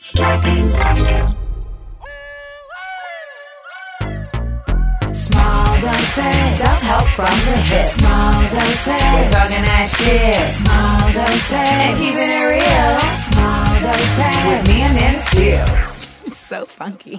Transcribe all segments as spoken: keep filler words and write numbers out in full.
Scarpins Avenue. Small doses. Self-help from the hip. Small doses. We're talking that shit. Small doses. And keeping it real. Small doses. With me and Nana Seals. It's so funky.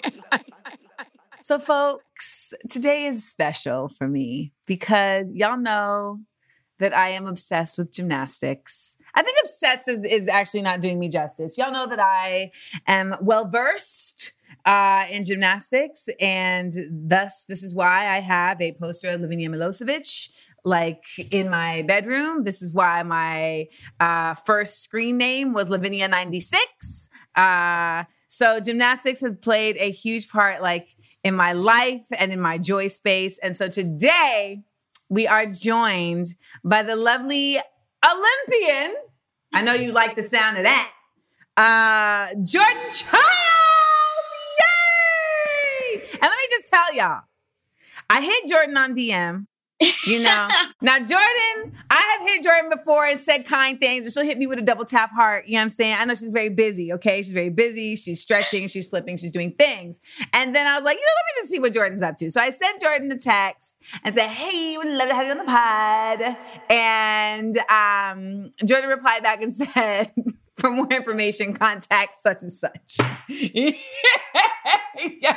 So, folks, today is special for me because y'all know that I am obsessed with gymnastics. I think obsessed is, is actually not doing me justice. Y'all know that I am well-versed uh, in gymnastics, and thus this is why I have a poster of Lavinia Milosevic like in my bedroom. This is why my uh, first screen name was Lavinia ninety-six. Uh, so gymnastics has played a huge part like in my life and in my joy space. And so today we are joined by the lovely Olympian. I know you like the sound of that. Uh, Jordan Chiles. Yay! And let me just tell y'all, I hit Jordan on D M. You know, now Jordan, I have hit Jordan before and said kind things, and she'll hit me with a double tap heart. You know what I'm saying? I know she's very busy. Okay. She's very busy. She's stretching, she's flipping, she's doing things. And then I was like, you know, let me just see what Jordan's up to. So I sent Jordan a text and said, hey, would love to have you on the pod. And um, Jordan replied back and said, for more information, contact such and such. Yeah.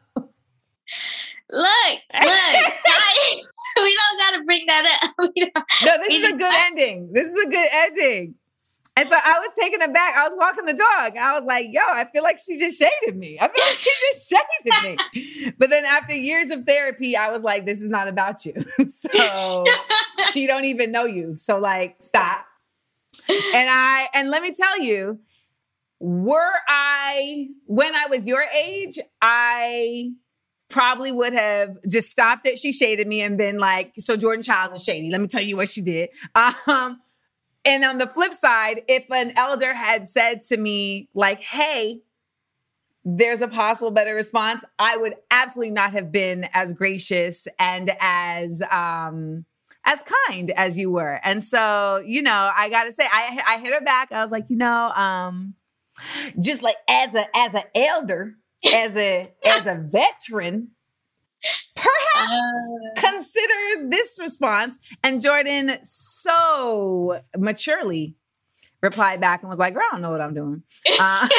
Look, look, I, we don't got to bring that up. We don't, no, this is a good ending. This is a good ending. And so I was taken aback. I was walking the dog. I was like, yo, I feel like she just shaded me. I feel like she just shaded me. But then after years of therapy, I was like, this is not about you. So she don't even know you. So like, stop. And I, and let me tell you, were I, when I was your age, I probably would have just stopped it. She shaded me and been like, so Jordan Chiles is shady. Let me tell you what she did. Um, and on the flip side, if an elder had said to me like, hey, there's a possible better response, I would absolutely not have been as gracious and as, um, as kind as you were. And so, you know, I got to say, I, I hit her back. I was like, you know, um, just like as a, as an elder, As a as a veteran, perhaps uh, consider this response. And Jordan so maturely replied back and was like, girl, I don't know what I'm doing. Uh,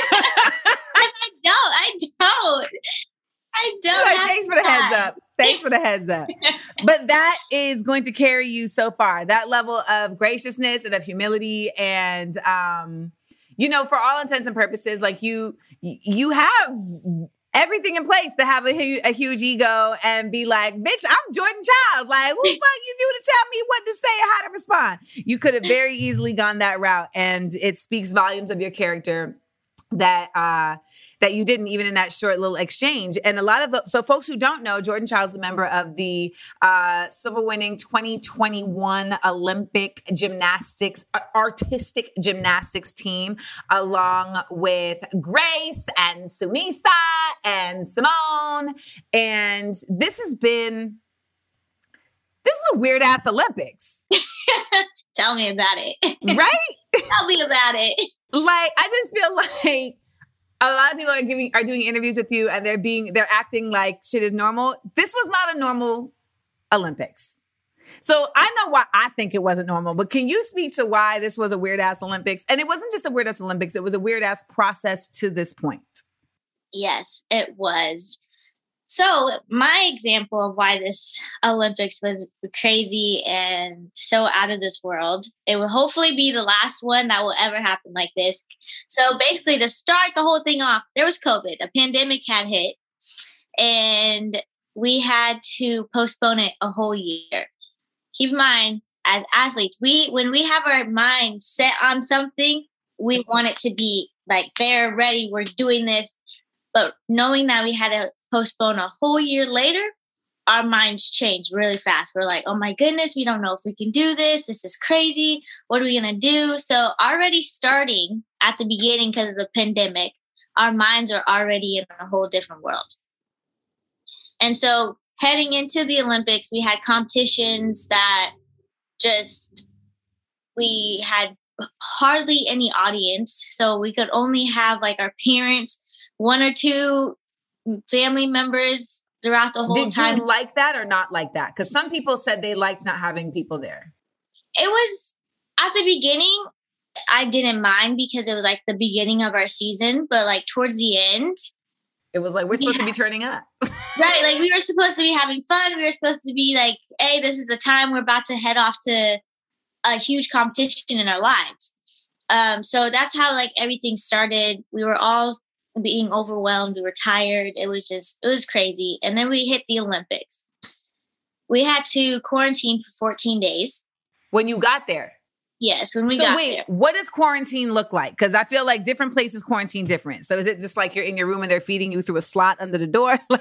I don't. I don't. I don't. Like, thanks for the that. heads up. Thanks for the heads up. But that is going to carry you so far. That level of graciousness and of humility and, um, you know, for all intents and purposes, like you, you have everything in place to have a, a huge ego and be like, bitch, I'm Jordan Chiles. Like, who the fuck you do to tell me what to say or how to respond? You could have very easily gone that route. And it speaks volumes of your character that, uh, that you didn't, even in that short little exchange. And a lot of, so folks who don't know, Jordan Chiles is a member of the uh, silver-winning twenty twenty-one Olympic gymnastics, uh, artistic gymnastics team, along with Grace and Sunisa and Simone. And this has been, this is a weird-ass Olympics. Tell me about it. Right? Tell me about it. Like, I just feel like a lot of people are giving are doing interviews with you and they're being they're acting like shit is normal. This was not a normal Olympics. So I know why I think it wasn't normal, but can you speak to why this was a weird ass Olympics? And it wasn't just a weird ass Olympics, it was a weird ass process to this point. Yes, it was. So my example of why this Olympics was crazy and so out of this world, it will hopefully be the last one that will ever happen like this. So basically to start the whole thing off, there was COVID, a pandemic had hit, and we had to postpone it a whole year. Keep in mind, as athletes, we when we have our mind set on something, we want it to be like they're ready, we're doing this. But knowing that we had to postpone a whole year later, our minds changed really fast. We're like, oh my goodness, we don't know if we can do this. This is crazy. What are we going to do? So already starting at the beginning because of the pandemic, our minds are already in a whole different world. And so heading into the Olympics, we had competitions that just, we had hardly any audience. So we could only have like our parents, one or two family members throughout the whole Did time. you like that or not like that? Because some people said they liked not having people there. It was at the beginning, I didn't mind because it was like the beginning of our season, but like towards the end, it was like, we're supposed yeah. to be turning up. Right. Like we were supposed to be having fun. We were supposed to be like, hey, this is the time we're about to head off to a huge competition in our lives. Um, so that's how like everything started. We were all being overwhelmed. We were tired. It was just, it was crazy. And then we hit the Olympics. We had to quarantine for fourteen days. When you got there? Yes, when we so got wait, there. What does quarantine look like? Because I feel like different places quarantine different. So is it just like you're in your room and they're feeding you through a slot under the door? No,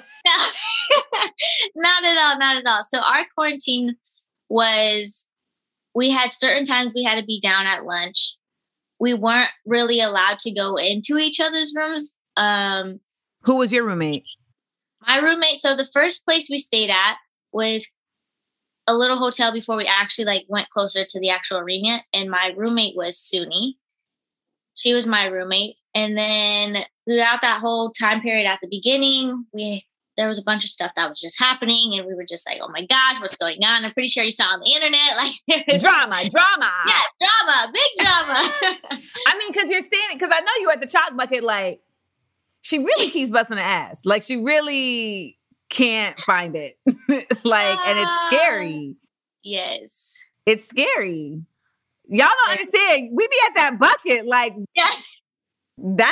not at all. Not at all. So our quarantine was, we had certain times we had to be down at lunch. We weren't really allowed to go into each other's rooms. Um, Who was your roommate? My roommate. So the first place we stayed at was a little hotel before we actually like went closer to the actual arena. And my roommate was Suni. She was my roommate. And then throughout that whole time period at the beginning, we there was a bunch of stuff that was just happening. And we were just like, oh my gosh, what's going on? I'm pretty sure you saw on the internet. Like there was drama, drama. Yeah, drama, big drama. I mean, because you're standing, because I know you at the chalk bucket, like, she really keeps busting her ass. Like, she really can't find it. Like, and it's scary. Yes. It's scary. Y'all don't understand. We be at that bucket, like, yes. That's,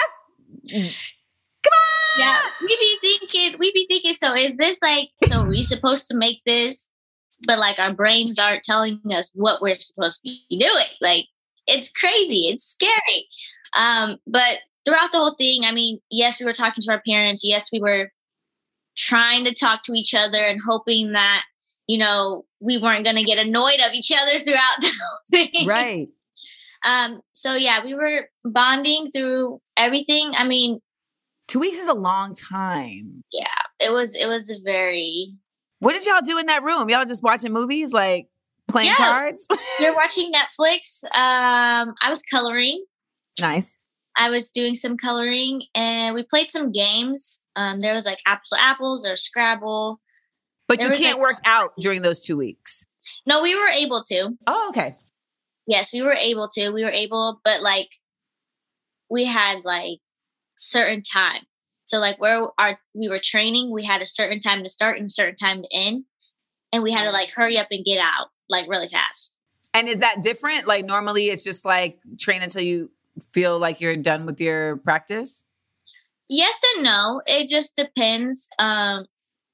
come on. Yeah, we be thinking, we be thinking, so is this like, so are we supposed to make this, but like our brains aren't telling us what we're supposed to be doing. Like, it's crazy. It's scary. Um, but throughout the whole thing, I mean, yes, we were talking to our parents. Yes, we were trying to talk to each other and hoping that, you know, we weren't going to get annoyed of each other throughout the whole thing. Right. Um, so yeah, we were bonding through everything. I mean, two weeks is a long time. Yeah, it was, it was a very. What did y'all do in that room? Y'all just watching movies, like playing yeah, cards? We were watching Netflix. Um, I was coloring. Nice. I was doing some coloring and we played some games. Um, there was like apples to apples or Scrabble. But there you can't like, work out during those two weeks. No, we were able to. Oh, okay. Yes, we were able to. We were able, but like we had like certain time. So like where our we were training, we had a certain time to start and a certain time to end. And we had to like hurry up and get out like really fast. And is that different? Like normally it's just like train until you feel like you're done with your practice? Yes and no. It just depends. Um,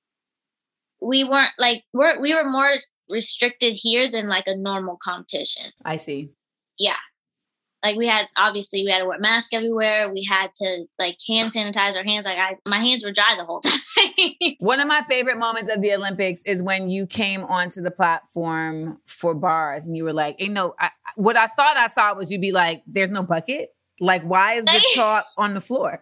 we weren't like we're we were more restricted here than like a normal competition. I see. Yeah. Like we had, obviously we had to wear masks everywhere. We had to like hand sanitize our hands. Like I, my hands were dry the whole time. One of my favorite moments of the Olympics is when you came onto the platform for bars and you were like, ain't no, I, what I thought I saw was you'd be like, there's no bucket. Like, why is the chalk on the floor?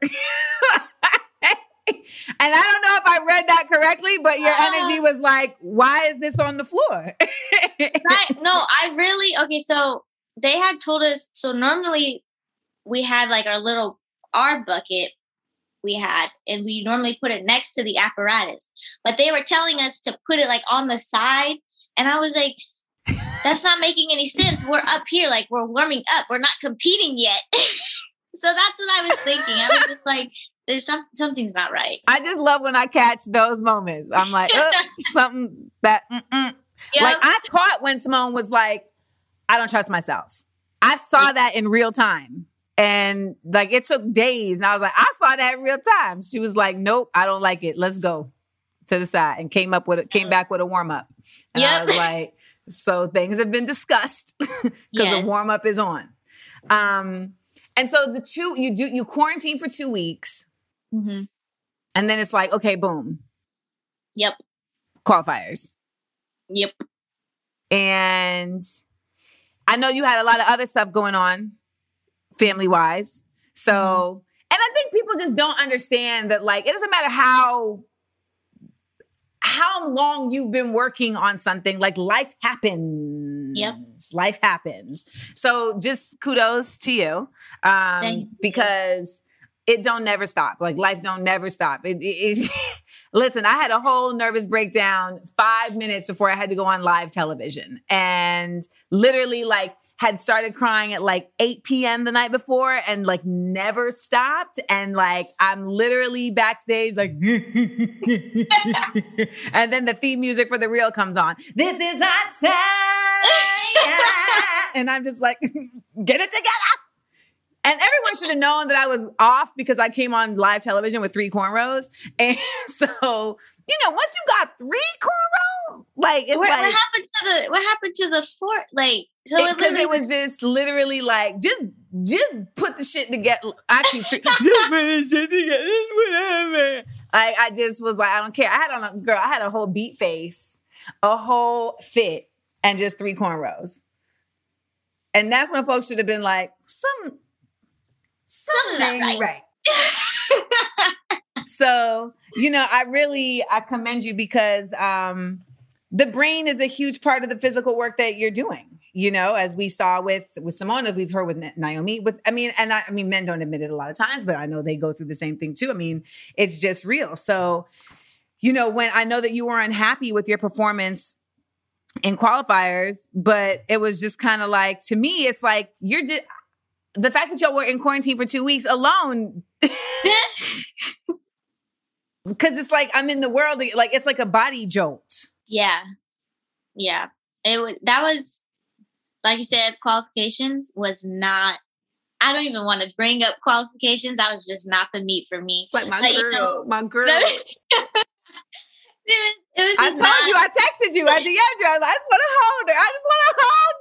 And I don't know if I read that correctly, but your uh, energy was like, why is this on the floor? Right. No, I really, okay. So they had told us, so normally we had like our little, our bucket we had, and we normally put it next to the apparatus, but they were telling us to put it like on the side. And I was like, that's not making any sense. We're up here, like we're warming up. We're not competing yet. So that's what I was thinking. I was just like, there's some, something's not right. I just love when I catch those moments. I'm like, oh, something that, mm-mm. Yep. Like I caught when Simone was like, I don't trust myself. I saw yep. that in real time. And like, it took days. And I was like, I saw that in real time. She was like, nope, I don't like it. Let's go to the side. And came up with it, came back with a warm up. And yep. I was like, so things have been discussed because yes. the warm up is on. Um, and so the two, you do, you quarantine for two weeks. Mm-hmm. And then it's like, okay, boom. Yep. Qualifiers. Yep. And I know you had a lot of other stuff going on family-wise. So, mm-hmm. and I think people just don't understand that, like, it doesn't matter how, how long you've been working on something, like life happens. Yep. Life happens. So just kudos to you, um, you. because it don't never stop. Like life don't never stop. It, it, it Listen, I had a whole nervous breakdown five minutes before I had to go on live television, and literally like had started crying at like eight p.m. the night before and like never stopped. And like, I'm literally backstage like, and then the theme music for the reel comes on. This is our time. And I'm just like, get it together. And everyone should have known that I was off because I came on live television with three cornrows. And so, you know, once you got three cornrows, like it's what, like what happened to the what happened to the four? Like so, it, it, literally it was just literally like just just put the shit together. Actually, just put the shit together. Just whatever. I I just was like, I don't care. I had on a girl. I had a whole beat face, a whole fit, and just three cornrows. And that's when folks should have been like, some. Something right. right. So, you know, I really, I commend you because um, the brain is a huge part of the physical work that you're doing, you know, as we saw with, with Simone, as we've heard with Naomi, with, I mean, and I, I mean, men don't admit it a lot of times, but I know they go through the same thing too. I mean, it's just real. So, you know, when I know that you were unhappy with your performance in qualifiers, but it was just kind of like, to me, it's like, you're just, the fact that y'all were in quarantine for two weeks alone, because it's like I'm in the world, like it's like a body jolt. Yeah, yeah. It was that was like you said, qualifications was not. I don't even want to bring up qualifications. That was just not the meat for me. Like my but, girl, you know, my girl. it was just I told not, you, I texted you, I D M'd you. I, was like, I just want to hold her. I just want to hold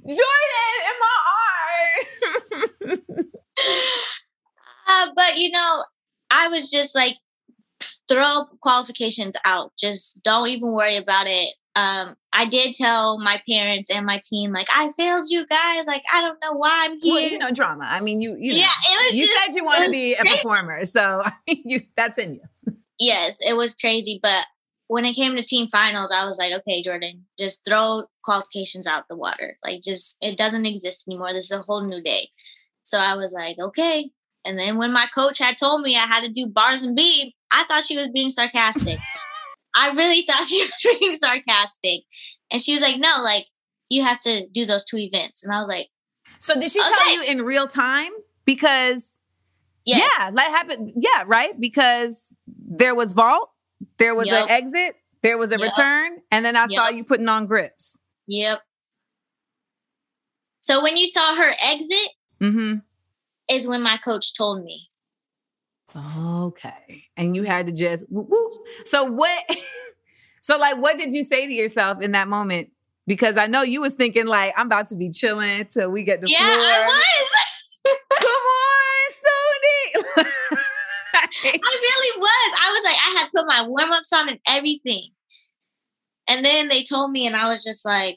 Jordan in my arms. uh, but you know, I was just like, throw qualifications out. Just don't even worry about it. Um, I did tell my parents and my team, like, I failed you guys. Like, I don't know why I'm here. Well, you know, drama. I mean, you, you know, yeah, it was you just, said you want to be crazy. a performer, so I mean, you that's in you. Yes, it was crazy, but when it came to team finals, I was like, okay, Jordan, just throw qualifications out the water. Like, just, it doesn't exist anymore. This is a whole new day. So I was like, okay. And then when my coach had told me I had to do bars and beam, I thought she was being sarcastic. I really thought she was being sarcastic. And she was like, no, like, you have to do those two events. And I was like, so did she okay. tell you in real time? Because, yes. yeah, that happened. Yeah, right? Because there was vault. There was Yep. an exit, there was a Yep. return, and then I Yep. saw you putting on grips. Yep. So when you saw her exit Mm-hmm. is when my coach told me. Okay. And you had to just, whoop, whoop. So what, so like, what did you say to yourself in that moment? Because I know you was thinking like, I'm about to be chilling till we get the Yeah, floor. I was. Come on, Sony. I really was. I was like, I had put my warm-ups on and everything. And then they told me, and I was just like,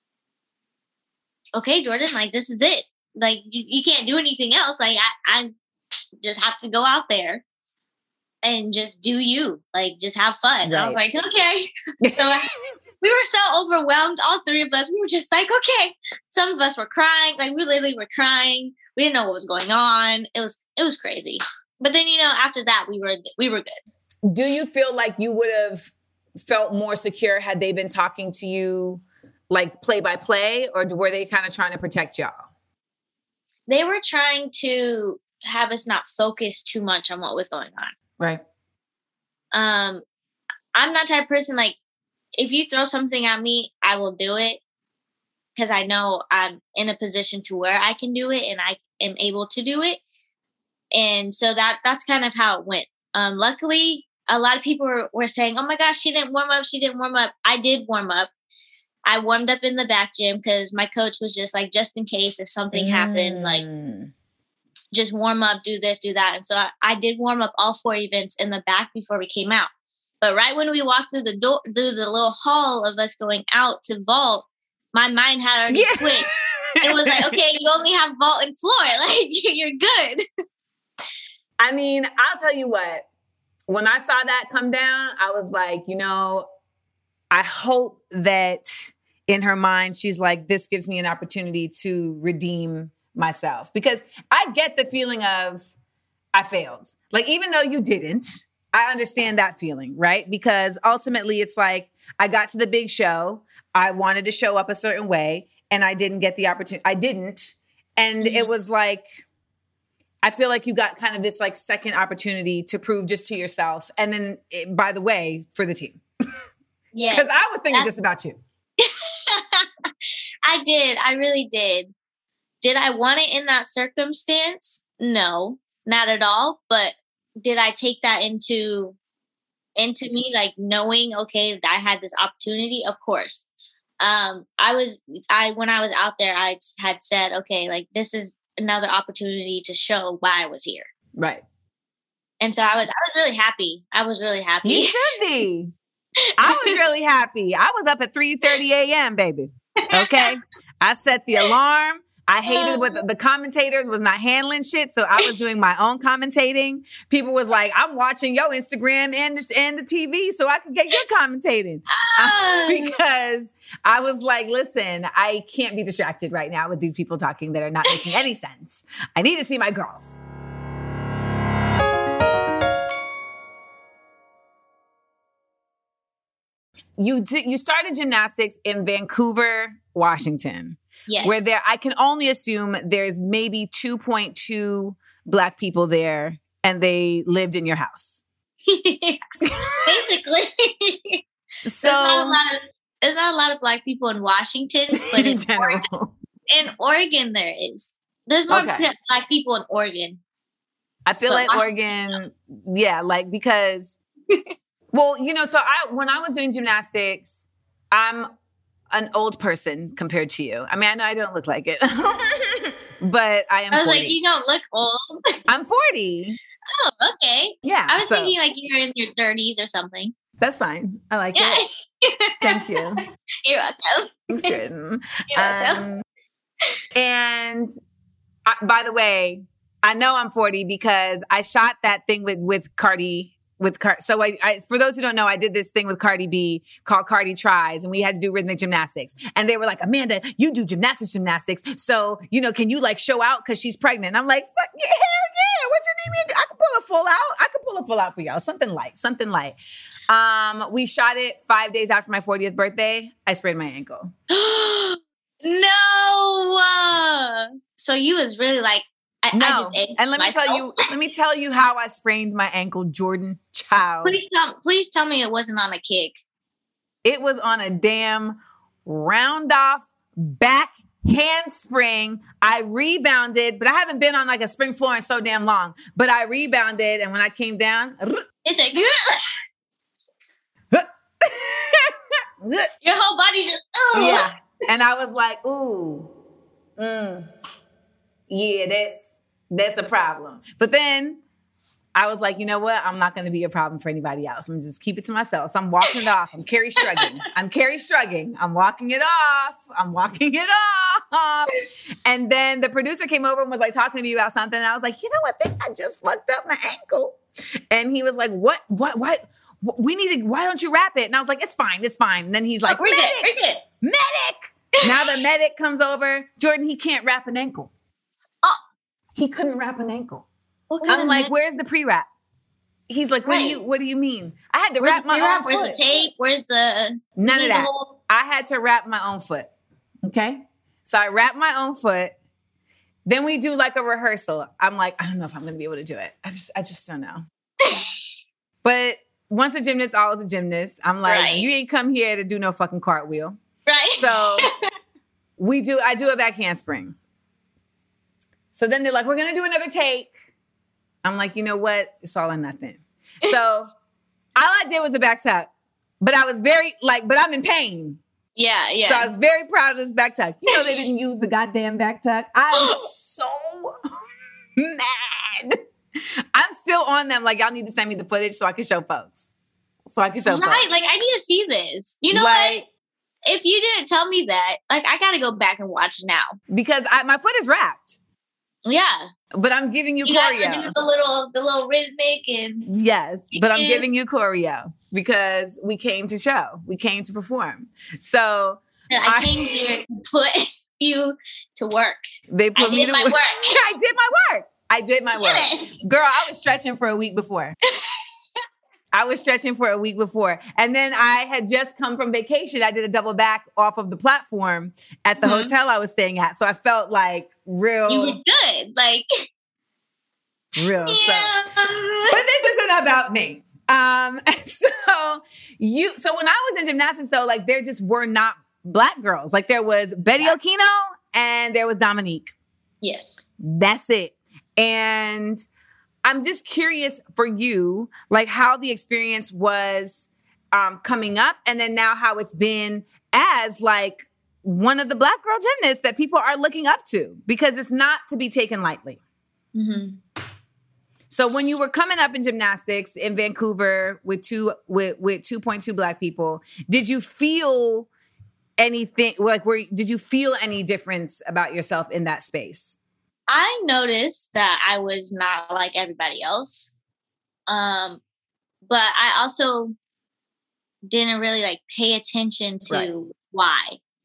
okay, Jordan, like, this is it. Like, you, you can't do anything else. Like, I, I just have to go out there and just do you. Like, just have fun. Right. And I was like, okay. So I, we were so overwhelmed, all three of us. We were just like, okay. Some of us were crying. Like, we literally were crying. We didn't know what was going on. It was, it was crazy. But then, you know, after that, we were we were good. Do you feel like you would have felt more secure had they been talking to you like play by play, or were they kind of trying to protect y'all? They were trying to have us not focus too much on what was going on. Right. Um, I'm not the type of person, like, if you throw something at me, I will do it because I know I'm in a position to where I can do it and I am able to do it. And so that that's kind of how it went. Um, luckily, a lot of people were, were saying, oh my gosh, she didn't warm up. She didn't warm up. I did warm up. I warmed up in the back gym because my coach was just like, just in case if something mm. happens, like just warm up, do this, do that. And so I, I did warm up all four events in the back before we came out. But right when we walked through the door, through the little hall of us going out to vault, my mind had already yeah. switched. It was like, okay, you only have vault and floor. Like, you're good. I mean, I'll tell you what, when I saw that come down, I was like, you know, I hope that in her mind, she's like, this gives me an opportunity to redeem myself. Because I get the feeling of I failed. Like, even though you didn't, I understand that feeling, right? Because ultimately it's like, I got to the big show. I wanted to show up a certain way and I didn't get the opportunity. I didn't. And mm-hmm. it was like, I feel like you got kind of this like second opportunity to prove just to yourself. And then, it, by the way, for the team. Yeah. Because I was thinking just about you. I did. I really did. Did I want it in that circumstance? No, not at all. But did I take that into into me, like knowing, okay, I had this opportunity? Of course. Um, I was, I when I was out there, I had said, okay, like this is another opportunity to show why I was here. Right. And so I was, I was really happy. I was really happy. You should be. I was really happy. I was up at three thirty a.m., baby. Okay. I set the alarm. I hated what the, the commentators was not handling shit. So I was doing my own commentating. People was like, I'm watching your Instagram and, and the T V so I can get your commentating. Uh, because I was like, listen, I can't be distracted right now with these people talking that are not making any sense. I need to see my girls. You did, you started gymnastics in Vancouver, Washington. Yes. Where there, I can only assume there's maybe two point two Black people there and they lived in your house. Basically. So, there's not, a lot of, there's not a lot of Black people in Washington, but in, in general. Oregon, in Oregon there is. There's more okay. Black people in Oregon. I feel like Washington, Oregon, yeah, like because, well, you know, so I when I was doing gymnastics, I'm an old person compared to you. I mean, I know I don't look like it, but I am I was forty. like, you don't look old. I'm forty. Oh, okay. Yeah. I was so. thinking like you're in your thirties or something. That's fine. I like yeah. it. Thank you. You're welcome. Thanks, Jordan. You're welcome. Um, and I, by the way, I know I'm forty because I shot that thing with, with Cardi With Car- so I, I, for those who don't know, I did this thing with Cardi B called Cardi Tries, and we had to do rhythmic gymnastics. And they were like, Amanda, you do gymnastics, gymnastics. So, you know, can you like show out because she's pregnant? I'm like, fuck yeah, hell yeah. What you need me to do? I can pull a full out. I can pull a full out for y'all. Something light, something light. Um, we shot it five days after my fortieth birthday. I sprained my ankle. No. Uh, so you was really like, I, no. I just and let me myself. tell you, let me tell you how I sprained my ankle, Jordan Child. Please tell, please tell me it wasn't on a kick. It was on a damn round off back handspring. I rebounded, but I haven't been on like a spring floor in so damn long. But I rebounded, and when I came down, it's like your whole body just oh. Yeah. And I was like, ooh, mm, yeah, that's. That's a problem. But then I was like, you know what? I'm not going to be a problem for anybody else. I'm just keep it to myself. So I'm walking it off. I'm Carrie shrugging. I'm Carrie shrugging. I'm walking it off. I'm walking it off. And then the producer came over and was like talking to me about something. And I was like, you know what? I think I just fucked up my ankle. And he was like, what, what, what? We need to, why don't you wrap it? And I was like, it's fine. It's fine. And then he's like, oh, bring medic, it, bring it. medic. Now the medic comes over. Jordan, he can't wrap an ankle. Oh. He couldn't wrap an ankle. I'm like, med- where's the pre-wrap? He's like, what right. do you what do you mean? I had to where's wrap my wrap? own Where's foot. Where's the tape? Where's the None of that. whole- I had to wrap my own foot. Okay? So I wrapped my own foot. Then we do like a rehearsal. I'm like, I don't know if I'm gonna be able to do it. I just I just don't know. But once a gymnast, always a gymnast. I'm like, right. you ain't come here to do no fucking cartwheel. Right. So we do I do a back handspring. So then they're like, we're going to do another take. I'm like, you know what? It's all or nothing. So all I did was a back tuck. But I was very, like, but I'm in pain. Yeah, yeah. So I was very proud of this back tuck. You know they didn't use the goddamn back tuck. I was so mad. I'm still on them. Like, y'all need to send me the footage so I can show folks. So I can show right, folks. Like, I need to see this. You know like, what? If you didn't tell me that, like, I got to go back and watch now. Because I, my foot is wrapped. Yeah. But I'm giving you, you choreo. You guys are doing the little, the little rhythmic and... Yes, but I'm giving you choreo because we came to show. We came to perform. So I, I came here to put you to work. They put I me did to my work. work. I did my work. I did my work. Girl, I was stretching for a week before. I was stretching for a week before. And then I had just come from vacation. I did a double back off of the platform at the mm-hmm. hotel I was staying at. So I felt like real. You were good. Like, real. Yeah. So. But this isn't about me. Um, so you, so when I was in gymnastics though, like there just were not Black girls. Like there was Betty yeah. Okino and there was Dominique. Yes. That's it. And I'm just curious for you, like how the experience was um, coming up and then now how it's been as like one of the Black girl gymnasts that people are looking up to because it's not to be taken lightly. Mm-hmm. So when you were coming up in gymnastics in Vancouver with two with, with two point two Black people, did you feel anything like were did you feel any difference about yourself in that space? I noticed that I was not like everybody else. Um, but I also didn't really like pay attention to right. why.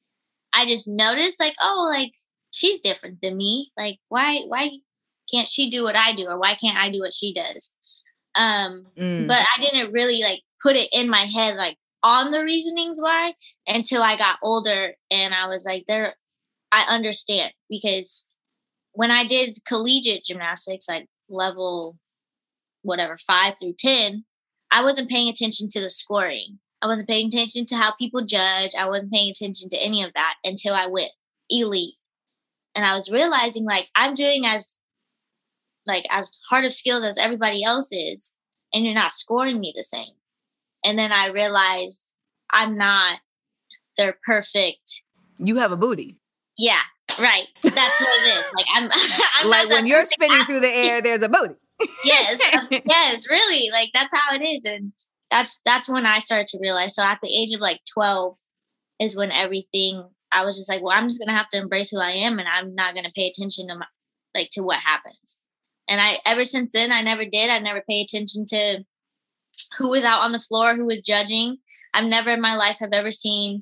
I just noticed like, oh, like she's different than me. Like why why can't she do what I do or why can't I do what she does? Um, mm. But I didn't really like put it in my head like on the reasonings why until I got older and I was like there I understand because when I did collegiate gymnastics, like level whatever, five through ten, I wasn't paying attention to the scoring. I wasn't paying attention to how people judge. I wasn't paying attention to any of that until I went elite. And I was realizing like I'm doing as like as hard of skills as everybody else is, and you're not scoring me the same. And then I realized I'm not their perfect. You have a booty. Yeah. Right. That's what it is. Like I'm, I'm like when you're spinning athlete. Through the air, there's a booty. yes. Um, yes, really. Like that's how it is. And that's, that's when I started to realize. So at the age of like twelve is when everything, I was just like, well, I'm just going to have to embrace who I am. And I'm not going to pay attention to my, like to what happens. And I, ever since then, I never did. I never paid attention to who was out on the floor, who was judging. I've never in my life have ever seen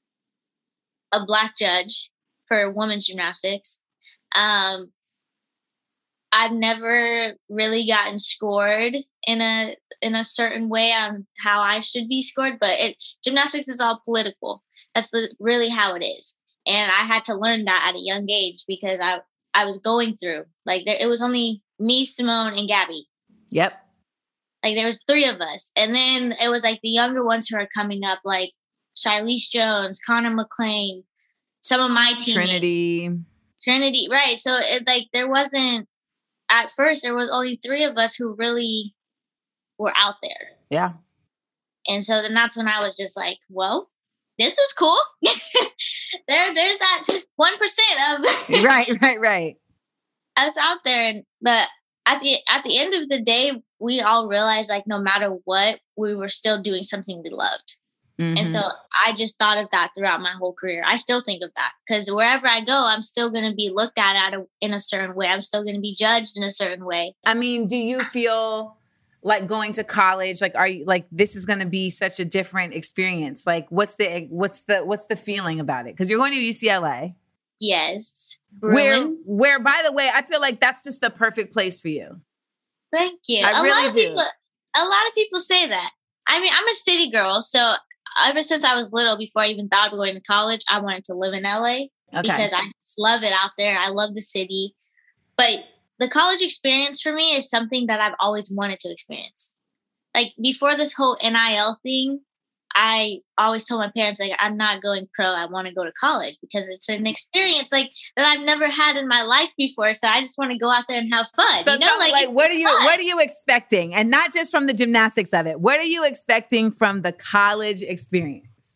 a Black judge for women's gymnastics. Um, I've never really gotten scored in a in a certain way on how I should be scored, but it gymnastics is all political. That's the, really how it is. And I had to learn that at a young age because I, I was going through, like there, it was only me, Simone, and Gabby. Yep. Like there was three of us. And then it was like the younger ones who are coming up, like Shilese Jones, Connor McLean, some of my teammates. Trinity. Trinity, right. So it like there wasn't, at first, there was only three of us who really were out there. Yeah. And so then that's when I was just like, well, this is cool. there, there's that one percent of right, right, right. us out there. And but at the at the end of the day, we all realized like no matter what, we were still doing something we loved. Mm-hmm. And so I just thought of that throughout my whole career. I still think of that because wherever I go, I'm still going to be looked at, at a, in a certain way. I'm still going to be judged in a certain way. I mean, do you feel like going to college, like, are you like, this is going to be such a different experience? Like, what's the, what's the, what's the feeling about it? Cause you're going to U C L A. Yes. Where, Ruined. where, by the way, I feel like that's just the perfect place for you. Thank you. I a really lot of do. People, a lot of people say that. I mean, I'm a city girl. So ever since I was little, before I even thought of going to college, I wanted to live in L A okay. because I just love it out there. I love the city. But the college experience for me is something that I've always wanted to experience. Like before this whole N I L thing, I always told my parents, like, I'm not going pro. I want to go to college because it's an experience like that I've never had in my life before. So I just want to go out there and have fun. So you know, like, like what are you, fun. what are you expecting? And not just from the gymnastics of it. What are you expecting from the college experience?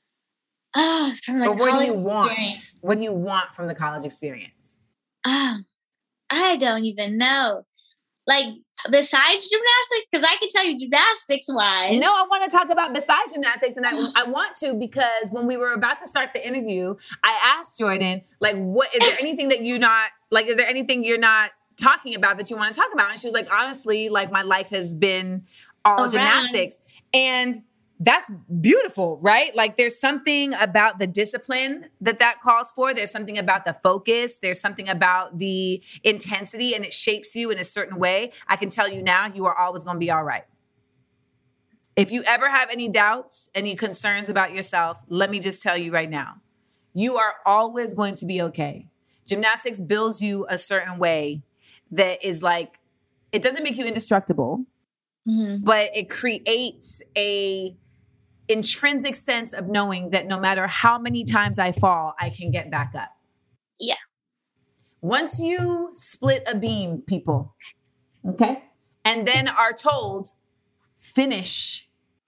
Oh, from the or college what do you want? experience. What do you want from the college experience? Oh, I don't even know. Like besides gymnastics, because I can tell you gymnastics wise. No, I want to talk about besides gymnastics. And I, I want to because when we were about to start the interview, I asked Jordan, like, what is there anything that you're not, like, is there anything you're not talking about that you want to talk about? And she was like, honestly, like my life has been all Around. gymnastics. And that's beautiful, right? Like there's something about the discipline that that calls for. There's something about the focus. There's something about the intensity, and it shapes you in a certain way. I can tell you now, you are always going to be all right. If you ever have any doubts, any concerns about yourself, let me just tell you right now, you are always going to be okay. Gymnastics builds you a certain way that is like, it doesn't make you indestructible, mm-hmm. but it creates a intrinsic sense of knowing that no matter how many times I fall, I can get back up. Yeah. Once you split a beam, people, okay, and then are told, finish,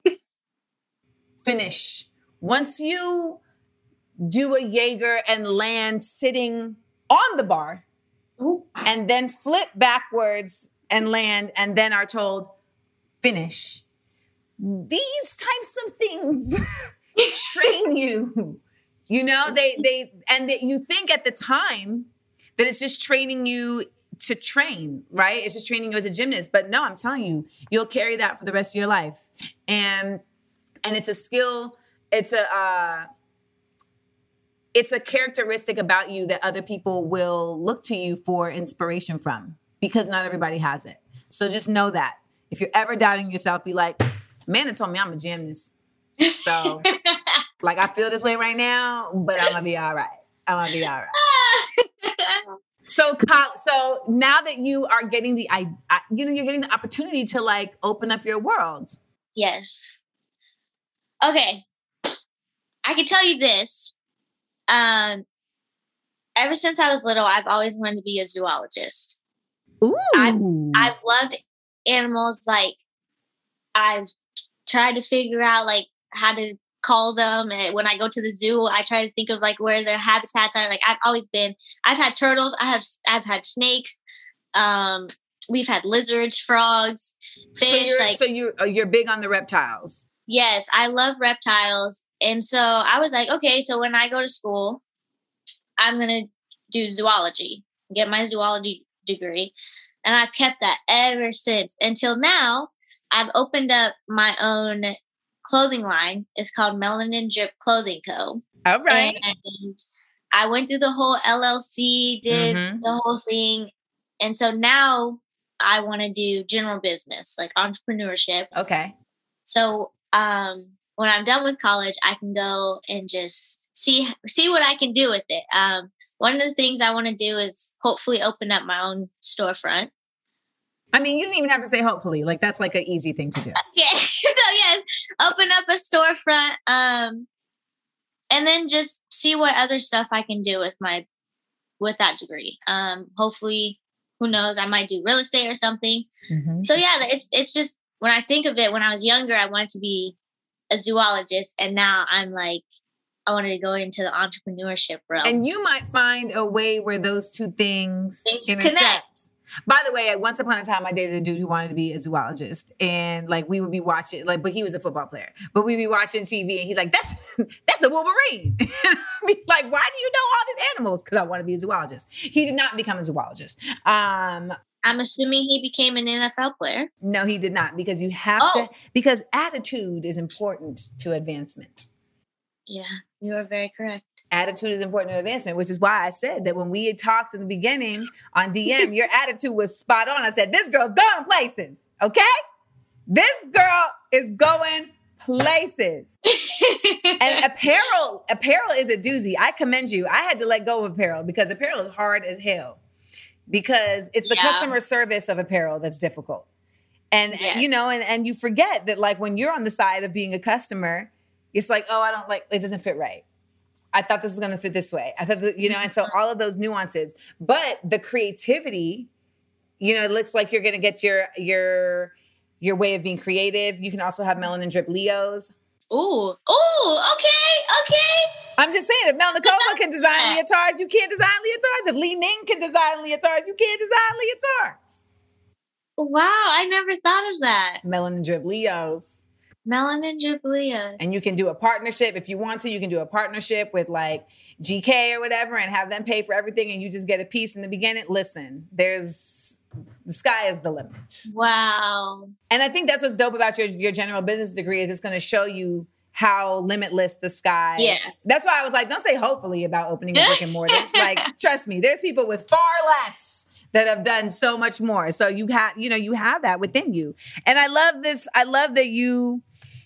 finish. Once you do a Jaeger and land sitting on the bar, ooh, and then flip backwards and land, and then are told, finish. These types of things train you, you know, they, they, and that you think at the time that it's just training you to train, right? It's just training you as a gymnast. But no, I'm telling you, you'll carry that for the rest of your life. And, and it's a skill. It's a, uh, it's a characteristic about you that other people will look to you for inspiration from, because not everybody has it. So just know that if you're ever doubting yourself, be like, Amanda told me I'm a gymnast. So like, I feel this way right now, but I'm gonna be all right. I'm gonna be all right. So, so now that you are getting the, I, you know, you're getting the opportunity to like open up your world. Yes. Okay. I can tell you this. Um, ever since I was little, I've always wanted to be a zoologist. Ooh. I've, I've loved animals. Like, I've tried to figure out like how to call them. And when I go to the zoo, I try to think of like where their habitats are. Like, I've always been, I've had turtles. I have, I've had snakes. Um, we've had lizards, frogs, fish. So you're, like, so you're, you're big on the reptiles. Yes, I love reptiles. And so I was like, okay, so when I go to school, I'm going to do zoology, get my zoology degree. And I've kept that ever since until now. I've opened up my own clothing line. It's called Melanin Drip Clothing Co. All right. And I went through the whole L L C, did mm-hmm. the whole thing. And so now I want to do general business, like entrepreneurship. Okay. So um, when I'm done with college, I can go and just see see what I can do with it. Um, one of the things I want to do is hopefully open up my own storefront. I mean, you don't even have to say hopefully. Like, that's like an easy thing to do. Yeah. So yes, open up a storefront, um, and then just see what other stuff I can do with my with that degree. Um, hopefully, who knows? I might do real estate or something. Mm-hmm. So yeah, it's it's just when I think of it. When I was younger, I wanted to be a zoologist, and now I'm like, I wanted to go into the entrepreneurship realm. And you might find a way where those two things intersect. Connect. By the way, once upon a time, I dated a dude who wanted to be a zoologist, and like we would be watching, like, but he was a football player. But we'd be watching T V, and he's like, "That's that's a Wolverine." I'd be like, "Why do you know all these animals?" Because I want to be a zoologist. He did not become a zoologist. Um, I'm assuming he became an N F L player. No, he did not, because you have oh. to. Because attitude is important to advancement. Yeah, you are very correct. Attitude is important to advancement, which is why I said that when we had talked in the beginning on D M, your attitude was spot on. I said, this girl's going places, okay? This girl is going places. And apparel, apparel is a doozy. I commend you. I had to let go of apparel because apparel is hard as hell because it's the yeah. customer service of apparel that's difficult. And, yes. you know, and, and you forget that, like, when you're on the side of being a customer, it's like, oh, I don't like, it doesn't fit right. I thought this was going to fit this way. I thought, that, you know, and so all of those nuances, but the creativity, you know, it looks like you're going to get your, your, your way of being creative. You can also have Melanin Drip Leos. Ooh, ooh, okay, okay. I'm just saying, if Mel Nicole can design leotards, you can't design leotards. If Li Ning can design leotards, you can't design leotards. Wow, I never thought of that. Melanin Drip Leos. Melanin Drip Leos. And you can do a partnership. If you want to, you can do a partnership with like G K or whatever and have them pay for everything and you just get a piece in the beginning. Listen, there's The sky is the limit. Wow. And I think that's what's dope about your, your general business degree is it's going to show you how limitless the sky. Yeah. That's why I was like, don't say hopefully about opening a brick and mortar. Like, trust me, there's people with far less that have done so much more. So you have, you know, you have that within you. And I love this. I love that you,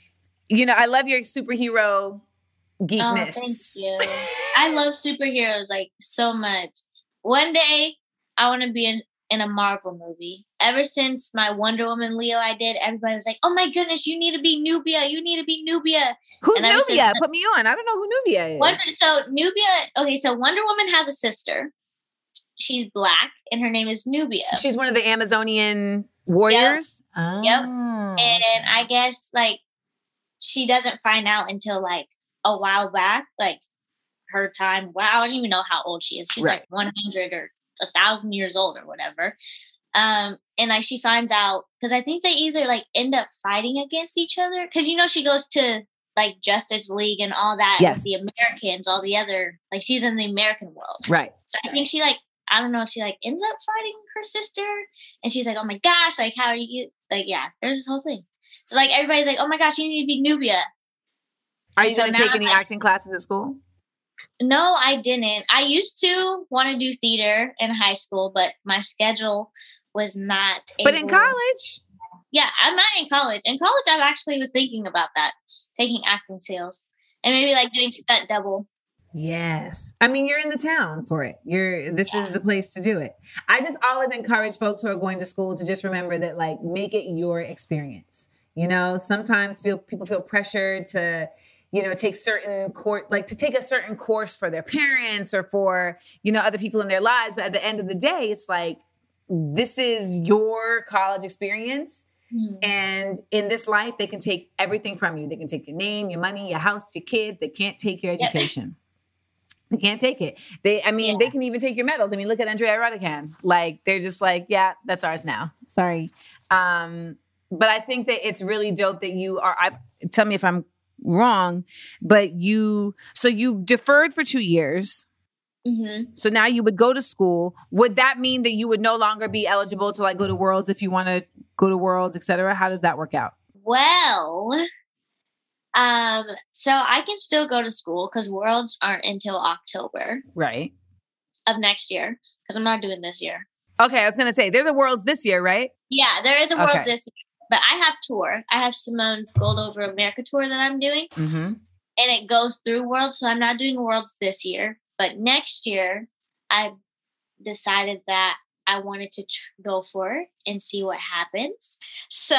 you know, I love your superhero geekness. Oh, thank you. I love superheroes like so much. One day I want to be in, in a Marvel movie. Ever since my Wonder Woman Leo I did, everybody was like, oh my goodness, you need to be Nubia. You need to be Nubia. Who's and Nubia? Since, Put me on. I don't know who Nubia is. Wonder, so Nubia, okay, so Wonder Woman has a sister. She's black and her name is Nubia. She's one of the Amazonian warriors? Yep. Oh. Yep. And I guess like she doesn't find out until like a while back, like her time. Wow, I don't even know how old she is. She's right. like one hundred or a thousand years old or whatever. Um, and like she finds out because I think they either like end up fighting against each other because you know she goes to like Justice League and all that yes. with the Americans, all the other like she's in the American world, right? So I think she like I don't know if she like ends up fighting her sister, and she's like, oh my gosh, like how are you? Like yeah, there's this whole thing. So like everybody's like, oh my gosh, you need to be Nubia. Are you so going to take any like, acting classes at school? No, I didn't. I used to want to do theater in high school, but my schedule was not. But able. in college? Yeah, I'm not in college. In college, I actually was thinking about that, taking acting sales and maybe like doing stunt double. Yes. I mean, you're in the town for it. You're, this yeah. is the place to do it. I just always encourage folks who are going to school to just remember that, like, make it your experience. You know, sometimes feel people feel pressured to, you know, take certain course, like to take a certain course for their parents or for, you know, other people in their lives. But at the end of the day, it's like, this is your college experience. Mm-hmm. And in this life, they can take everything from you. They can take your name, your money, your house, your kid. They can't take your education. Yep. They can't take it. They, I mean, yeah. they can even take your medals. I mean, look at Andrea Rodican. Like, they're just like, yeah, that's ours now. Sorry. Um, but I think that it's really dope that you are, I, tell me if I'm wrong, but you, so you deferred for two years. Mm-hmm. So now you would go to school. Would that mean that you would no longer be eligible to like go to Worlds if you want to go to Worlds, et cetera? How does that work out? Well, um, so I can still go to school because Worlds aren't until October. Right. Of next year because I'm not doing this year. Okay. I was going to say there's a Worlds this year, right? Yeah, there is a World okay. this year. But I have tour. I have Simone's Gold Over America tour that I'm doing. Mm-hmm. And it goes through Worlds. So I'm not doing Worlds this year. But next year, I decided that I wanted to tr- go for it and see what happens. So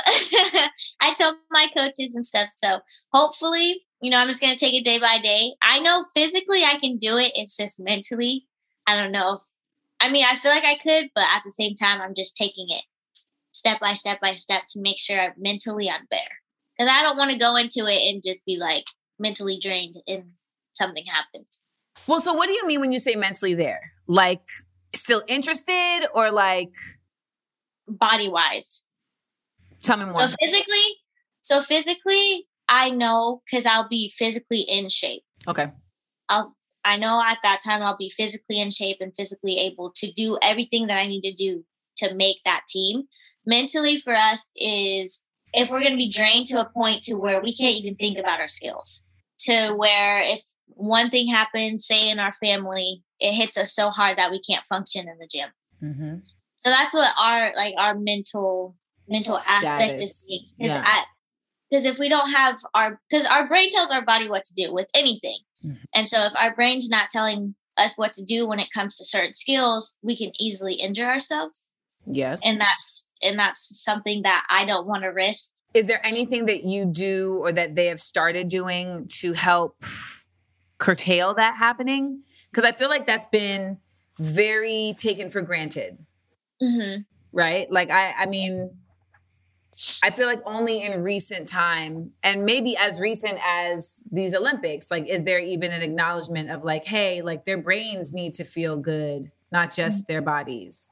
I told my coaches and stuff. So hopefully, you know, I'm just going to take it day by day. I know physically I can do it. It's just mentally, I don't know if, I mean, I feel like I could, but at the same time, I'm just taking it step by step by step to make sure I'm mentally I'm there. Because I don't want to go into it and just be like mentally drained and something happens. Well, so what do you mean when you say mentally there? Like still interested or like? Body wise. Tell me more. So physically, so physically, I know because I'll be physically in shape. Okay. I'll, I know at that time I'll be physically in shape and physically able to do everything that I need to do to make that team. Mentally for us is if we're going to be drained to a point to where we can't even think about our skills, to where if one thing happens, say in our family, it hits us so hard that we can't function in the gym. Mm-hmm. So that's what our, like our mental, mental Status. aspect is being. Yeah. Because if we don't have our, because our brain tells our body what to do with anything. Mm-hmm. And so if our brain's not telling us what to do when it comes to certain skills, we can easily injure ourselves. Yes. And that's and that's something that I don't want to risk. Is there anything that you do or that they have started doing to help curtail that happening? Because I feel like that's been very taken for granted. Mm-hmm. Right? Like, I, I mean, I feel like only in recent time, and maybe as recent as these Olympics, like, is there even an acknowledgement of like, hey, like their brains need to feel good, not just their bodies?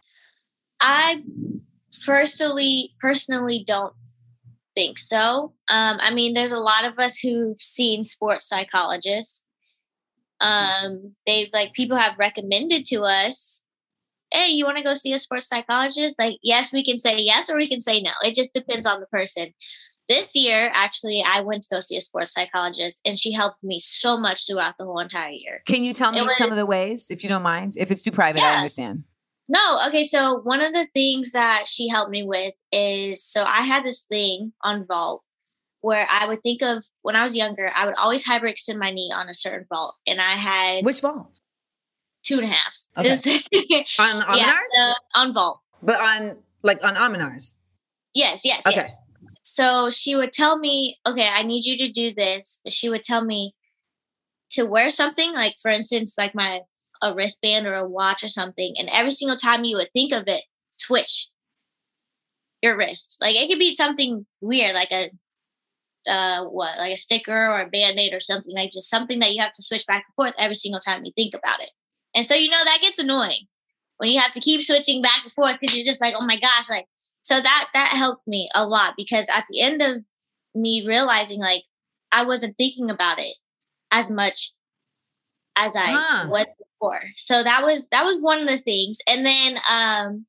I personally personally don't think so. Um, I mean, there's a lot of us who've seen sports psychologists. Um, they've like people have recommended to us hey, you want to go see a sports psychologist? Like, yes, we can say yes, or we can say no. It just depends on the person. This year, actually, I went to go see a sports psychologist, and she helped me so much throughout the whole entire year. Can you tell me was, some of the ways, if you don't mind? If it's too private, yeah. I understand. No, okay. So one of the things that she helped me with is, so I had this thing on vault where I would think of, when I was younger, I would always hyperextend my knee on a certain vault. And I had... Which vault? Two and a half. Okay. on on yeah, uh, on vault. But on, like, on Amanars? Yes, yes, okay. yes. So she would tell me, okay, I need you to do this. She would tell me to wear something, like, for instance, like my a wristband or a watch or something. And every single time you would think of it, switch your wrist. Like, it could be something weird, like a, uh, what, like a sticker or a Band-Aid or something, like just something that you have to switch back and forth every single time you think about it. And so, you know, that gets annoying when you have to keep switching back and forth because you're just like, oh my gosh, like, so that, that helped me a lot because at the end of me realizing, like, I wasn't thinking about it as much as I huh. was before. So that was, that was one of the things. And then, um,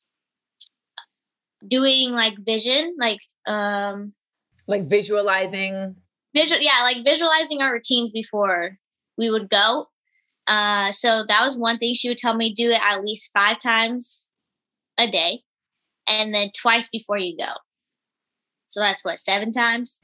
doing like vision, like, um, like visualizing, visual. Yeah. Like visualizing our routines before we would go. Uh, so that was one thing. She would tell me do it at least five times a day and then twice before you go. So that's what, seven times?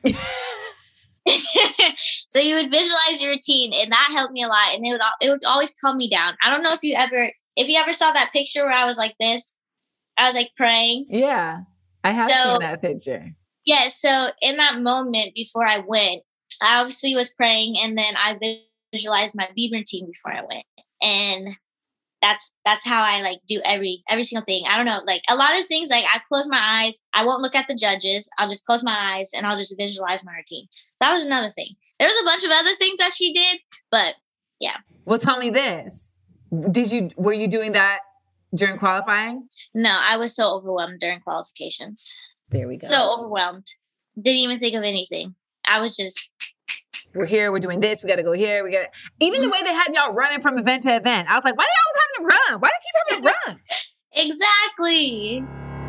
So you would visualize your routine and that helped me a lot. And it would, it would always calm me down. I don't know if you ever, if you ever saw that picture where I was like this, I was like praying. Yeah, I have so, seen that picture. Yeah. So in that moment before I went, I obviously was praying and then I visualized my bead routine before I went. And that's, that's how I like do every, every single thing. I don't know. Like a lot of things, like I close my eyes. I won't look at the judges. I'll just close my eyes and I'll just visualize my routine. So that was another thing. There was a bunch of other things that she did, but yeah. Well, tell me this. Did you, were you doing that during qualifying? No, I was so overwhelmed during qualifications. There we go. So overwhelmed. Didn't even think of anything. I was just... We're here. We're doing this. We got to go here. We got to... Even the way they had y'all running from event to event. I was like, why do y'all always having to run? Why do you keep having to run? Exactly.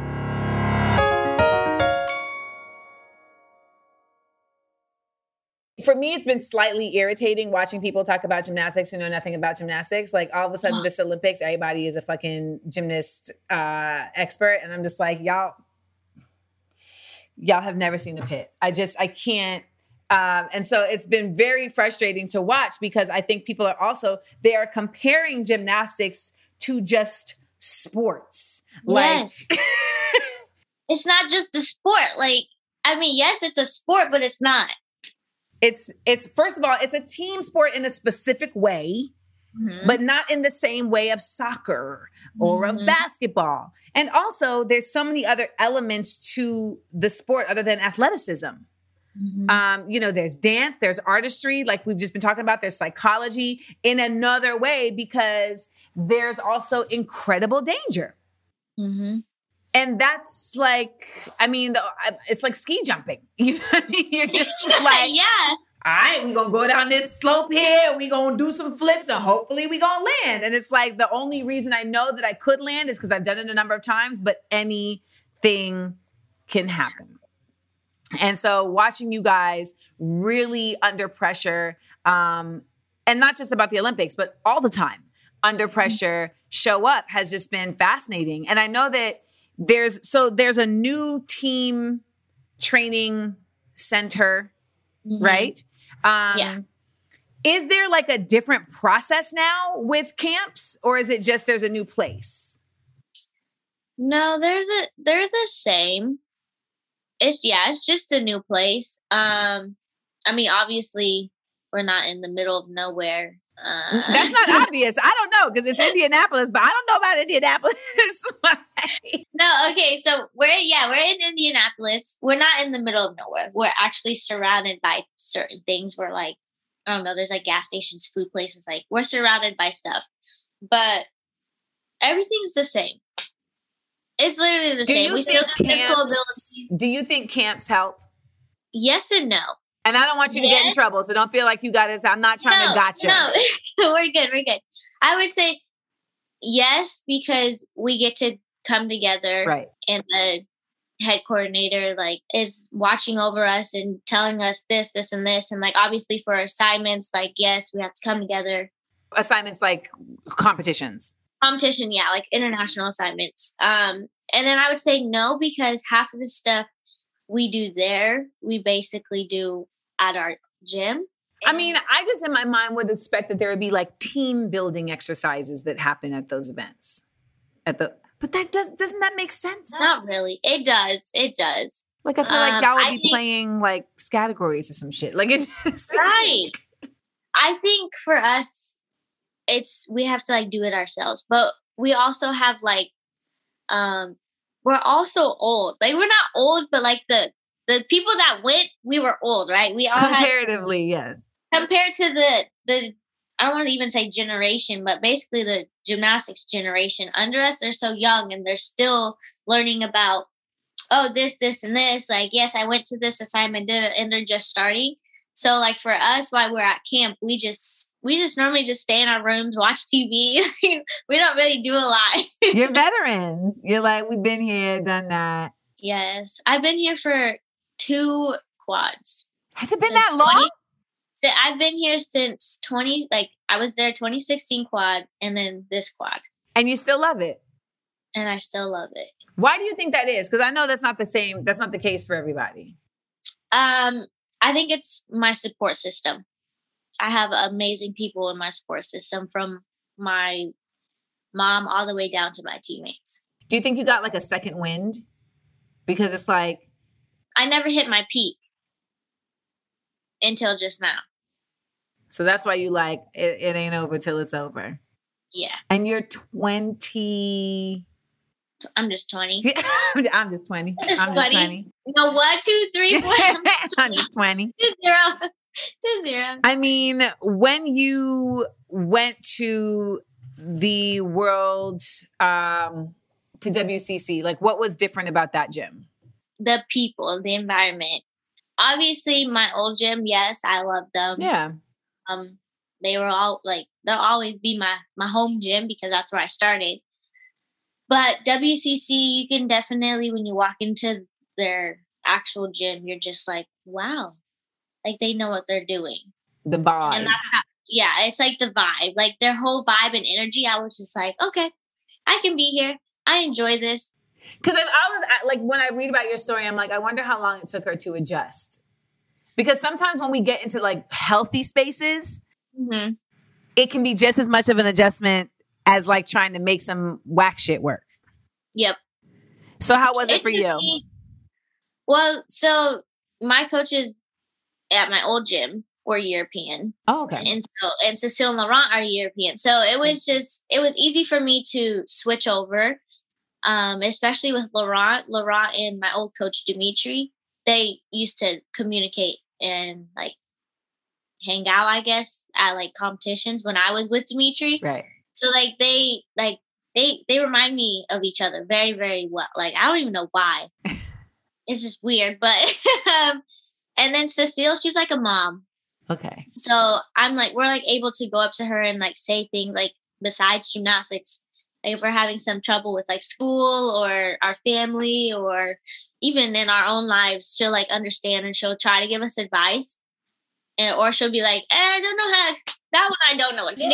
For me, it's been slightly irritating watching people talk about gymnastics and know nothing about gymnastics. Like all of a sudden, this Olympics, everybody is a fucking gymnast uh, expert. And I'm just like, y'all, y'all have never seen a pit. I just, I can't. Um, and so it's been very frustrating to watch because I think people are also, they are comparing gymnastics to just sports. Yes. Like, it's not just a sport. Like, I mean, yes, it's a sport, but it's not. It's, it's, first of all, it's a team sport in a specific way, mm-hmm. but not in the same way of soccer or mm-hmm. of basketball. And also there's so many other elements to the sport other than athleticism. Mm-hmm. Um, you know, there's dance, there's artistry, like we've just been talking about, there's psychology in another way because there's also incredible danger. Mm-hmm. And that's like, I mean, the, it's like ski jumping. You know, you're just like, yeah. All right, we're going to go down this slope here. We're going to do some flips and hopefully we're going to land. And it's like the only reason I know that I could land is because I've done it a number of times, but anything can happen. And so watching you guys really under pressure, um, and not just about the Olympics, but all the time under pressure show up has just been fascinating. And I know that there's, so there's a new team training center, mm-hmm. right? Um, yeah. Is there like a different process now with camps or is it just there's a new place? No, they're the, they're the same. It's yeah, it's just a new place. Um, I mean, obviously, we're not in the middle of nowhere. Uh, That's not obvious. I don't know because it's Indianapolis, but I don't know about Indianapolis. No, okay, so we're yeah, we're in Indianapolis. We're not in the middle of nowhere. We're actually surrounded by certain things. We're like, I don't know. There's like gas stations, food places. Like we're surrounded by stuff, but everything's the same. It's literally the do same. We still do camps, physical abilities. Do you think camps help? Yes and no. And I don't want you yes. to get in trouble, so don't feel like you got to. I'm not trying no, to gotcha. No, we're good. We're good. I would say yes, because we get to come together, right? And the head coordinator like is watching over us and telling us this, this, and this, and like obviously for assignments, like yes, we have to come together. Assignments like competitions. Competition, yeah, like international assignments. Um, and then I would say no, because half of the stuff we do there, we basically do at our gym. I mean, I just in my mind would expect that there would be like team building exercises that happen at those events. At the but that does doesn't that make sense? Not really. It does. It does. Like I feel um, like y'all would I be think, playing like categories or some shit. Like it's just, right. I think for us, it's we have to like do it ourselves, but we also have like um we're also old. Like we're not old, but like the the people that went, we were old, right? We all comparatively, had, yes. Compared to the the I don't want to even say generation, but basically the gymnastics generation under us, they're so young and they're still learning about oh this, this, and this. Like yes, I went to this assignment, did it, and they're just starting. So like for us, while we're at camp, we just we just normally just stay in our rooms, watch T V. We don't really do a lot. You're veterans. You're like, we've been here, done that. Yes. I've been here for two quads. Has it been that long? twenty So I've been here since twenty, like I was there twenty sixteen quad and then this quad. And you still love it? And I still love it. Why do you think that is? Because I know that's not the same, that's not the case for everybody. Um, I think it's my support system. I have amazing people in my support system, from my mom all the way down to my teammates. Do you think you got like a second wind? Because it's like... I never hit my peak until just now. So that's why you like, it, it ain't over till it's over. Yeah. And you're twenty... I'm just twenty. I'm just twenty. Just I'm twenty. just twenty. No, one, two, three, four. I'm just twenty. Two zero. Two zero. I mean, when you went to the world, um, to W C C, like what was different about that gym? The people, the environment. Obviously, my old gym, yes, I love them. Yeah. Um, they were all like, they'll always be my my home gym because that's where I started. But W C C, you can definitely, when you walk into their actual gym, you're just like, wow, like they know what they're doing. The vibe. And that's how, yeah, it's like the vibe, like their whole vibe and energy. I was just like, okay, I can be here. I enjoy this. Because I was like, when I read about your story, I'm like, I wonder how long it took her to adjust. Because sometimes when we get into like healthy spaces, mm-hmm. it can be just as much of an adjustment as like trying to make some whack shit work. Yep. So how was it, it for you? Me, well, so my coaches at my old gym were European. Oh, okay. And so and Cecile and Laurent are European. So it was just it was easy for me to switch over. Um, especially with Laurent. Laurent and my old coach Dimitri, they used to communicate and like hang out, I guess, at like competitions when I was with Dimitri. Right. So like they like they they remind me of each other very, very well. Like I don't even know why. It's just weird. But um, and then Cecile, she's like a mom. Okay. So I'm like, we're like able to go up to her and like say things like besides gymnastics. Like if we're having some trouble with like school or our family or even in our own lives, she'll like understand and she'll try to give us advice. And or she'll be like, eh, I don't know how to, that one I don't know what to do.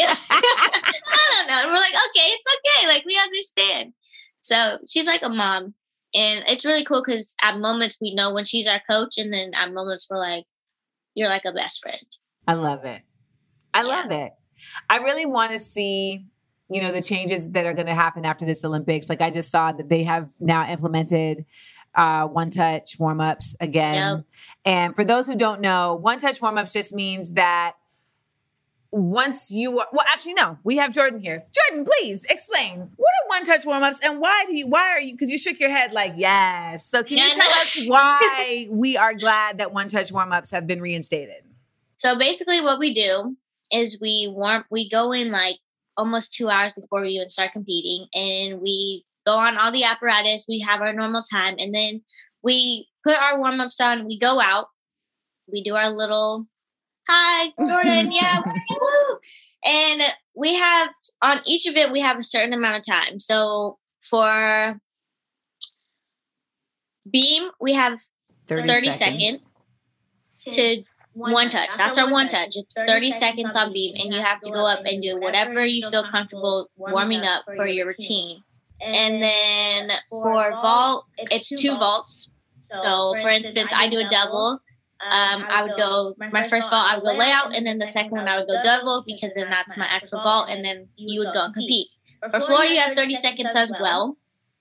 I don't know. And we're like, okay, it's okay. Like we understand. So she's like a mom. And it's really cool because at moments we know when she's our coach, and then at moments we're like, you're like a best friend. I love it. I yeah. love it. I really want to see, you know, the changes that are going to happen after this Olympics. Like I just saw that they have now implemented uh, one-touch warm-ups again. Yep. And for those who don't know, one-touch warm-ups just means that once you are, well, actually, no, we have Jordan here. Jordan, please explain. What are one-touch warm-ups and why do you, why are you, because you shook your head like, yes. So can yeah, you tell us why we are glad that one-touch warm-ups have been reinstated? So basically what we do is we warm, we go in like almost two hours before we even start competing, and we go on all the apparatus. We have our normal time, and then we put our warm-ups on. We go out. We do our little, hi, Jordan, yeah, woo! And we have on each event we have a certain amount of time. So for beam, we have thirty, thirty seconds. seconds to one touch. That's our one touch. It's thirty seconds on beam, and you have to go up and do whatever you feel comfortable warming up for your routine. And then for vault, it's two vaults. So for instance, I do a double. Um, I would go, my first vault, I would go layout, and then the second one, I would go double, because then that's my actual vault, and then you would go and compete. For floor, you have thirty seconds as well.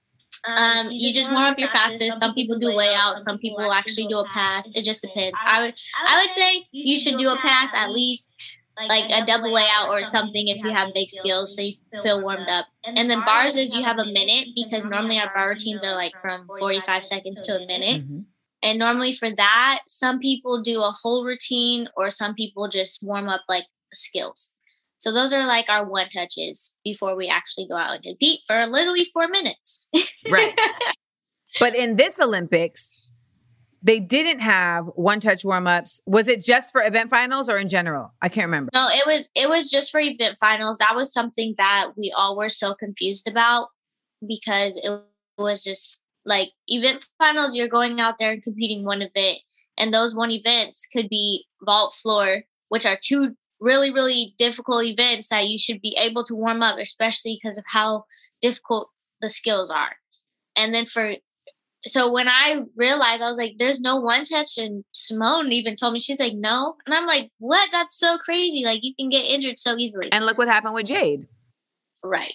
Um, you just warm up your passes. Some people do layout, some people actually do a pass. It just depends. I would, I would say you should do a pass at least, like a double layout or something if you have big skills, so you feel warmed up. And then bars is you have a minute, because normally our bar routines are like from forty-five seconds to a minute. Mm-hmm. And normally for that, some people do a whole routine, or some people just warm up like skills. So those are like our one touches before we actually go out and compete for literally four minutes. Right. But in this Olympics, they didn't have one touch warm-ups. Was it just for event finals or in general? I can't remember. No, it was it was just for event finals. That was something that we all were so confused about, because it was just like event finals, you're going out there and competing one event, and those one events could be vault, floor, which are two really, really difficult events that you should be able to warm up, especially because of how difficult the skills are. And then for, so when I realized, I was like, there's no one touch, and Simone even told me, she's like, no. And I'm like, what? That's so crazy. Like, you can get injured so easily. And look what happened with Jade. Right.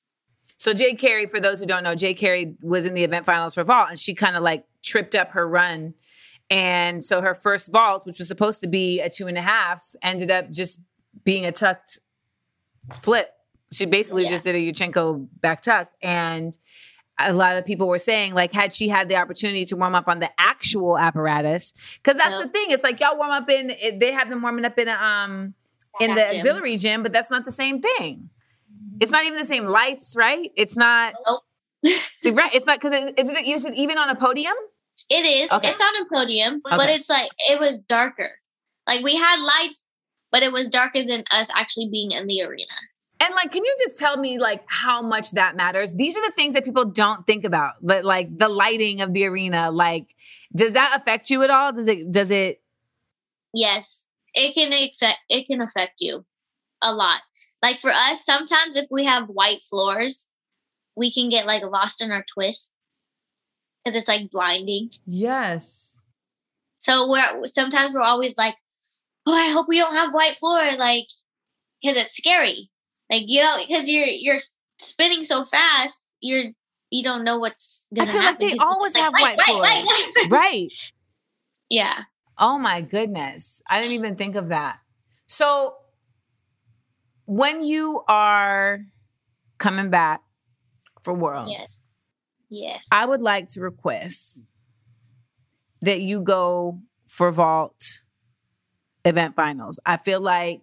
So Jade Carey, for those who don't know, Jade Carey was in the event finals for vault, and she kind of like tripped up her run. And so her first vault, which was supposed to be a two and a half, ended up just being a tucked flip. She basically yeah. just did a Yurchenko back tuck. And a lot of people were saying, like, had she had the opportunity to warm up on the actual apparatus, because that's yeah. the thing. It's like y'all warm up in, they have them warming up in a, um in the gym. auxiliary gym, but that's not the same thing. It's not even the same lights, right? It's not. Nope. Right. It's not, because it, is, it, is it even on a podium? It is. Okay. It's on a podium, but okay. it's like, it was darker. Like, we had lights, but it was darker than us actually being in the arena. And like, can you just tell me like how much that matters? These are the things that people don't think about, but like the lighting of the arena. Like, does that affect you at all? Does it, does it? Yes, it can affect, it can affect you a lot. Like for us, sometimes if we have white floors, we can get like lost in our twist, because it's like blinding. Yes. So we're sometimes we're always like, oh, I hope we don't have white floor, like, because it's scary. Like, you know, because you're you're spinning so fast, you're you don't know what's gonna happen. I feel like they it's always like, have white, white, white floor. White, white, white. Right. Yeah. Oh my goodness. I didn't even think of that. So when you are coming back for Worlds, yes, yes, I would like to request that you go for vault event finals. I feel like,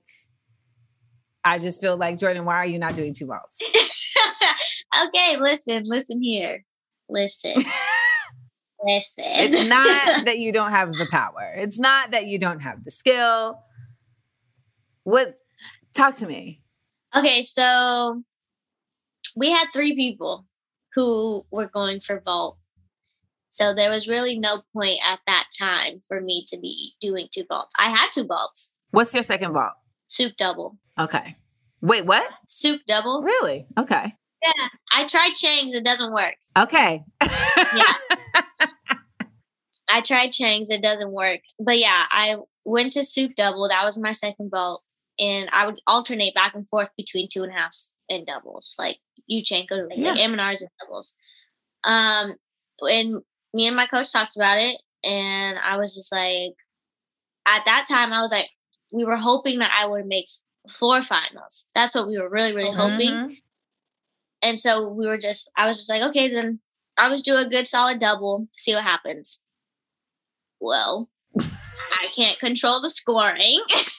I just feel like, Jordan, why are you not doing two vaults? Okay, listen, listen here. Listen. Listen. It's not that you don't have the power. It's not that you don't have the skill. What? Talk to me. Okay, so we had three people who were going for vault. So there was really no point at that time for me to be doing two vaults. I had two vaults. What's your second vault? Souk double. Okay. Wait, what? Souk double. Really? Okay. Yeah. I tried Chang's. It doesn't work. Okay. Yeah. I tried Chang's. It doesn't work. But yeah, I went to Souk double. That was my second vault. And I would alternate back and forth between two and a halves and doubles. Like Yurchenko, like, yeah. like M and R's and doubles. Um, and me and my coach talked about it. And I was just like, at that time, I was like, we were hoping that I would make floor finals. That's what we were really, really mm-hmm. hoping. And so we were just, I was just like, okay, then I'll just do a good solid double, see what happens. Well, I can't control the scoring.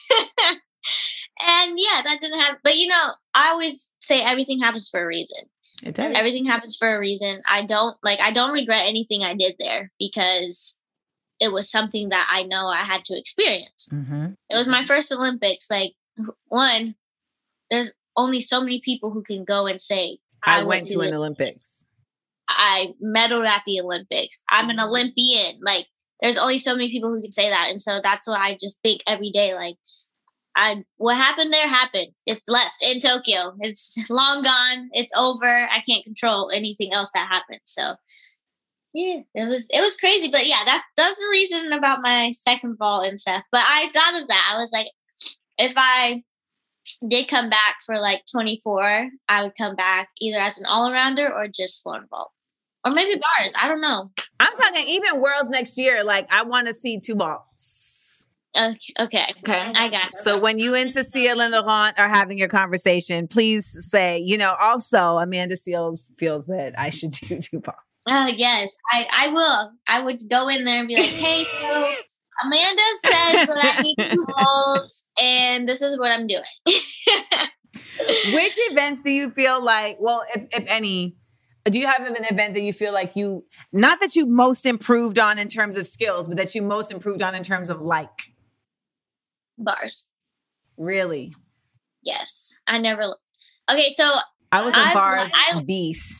And yeah, that didn't happen. But you know, I always say everything happens for a reason. It does. Everything happens for a reason. I don't like, I don't regret anything I did there, because it was something that I know I had to experience. Mm-hmm. It was my first Olympics. Like, one, there's only so many people who can go and say, I, I went, went to, to an Olympics. I medaled at the Olympics. I'm an Olympian. Like, there's only so many people who can say that. And so that's what I just think every day. Like, I what happened there happened. It's left in Tokyo. It's long gone. It's over. I can't control anything else that happened. So yeah, it was it was crazy. But yeah, that's that's the reason about my second vault and stuff. But I thought of that. I was like, if I did come back for like twenty-four, I would come back either as an all-arounder or just floor and vault. Or maybe bars. I don't know. I'm talking even worlds next year. Like, I want to see two vaults. Okay. Okay. Okay. I got it. So when you and Cecile and Laurent are having your conversation, please say, you know, also Amanda Seales feels that I should do two vaults. Oh, yes. I, I will. I would go in there and be like, hey, so Amanda says that I need two vaults, and this is what I'm doing. Which events do you feel like, well, if, if any, do you have an event that you feel like you, not that you most improved on in terms of skills, but that you most improved on in terms of like? Bars. Really? Yes. I never, okay, so. I was a I've, bars I, beast.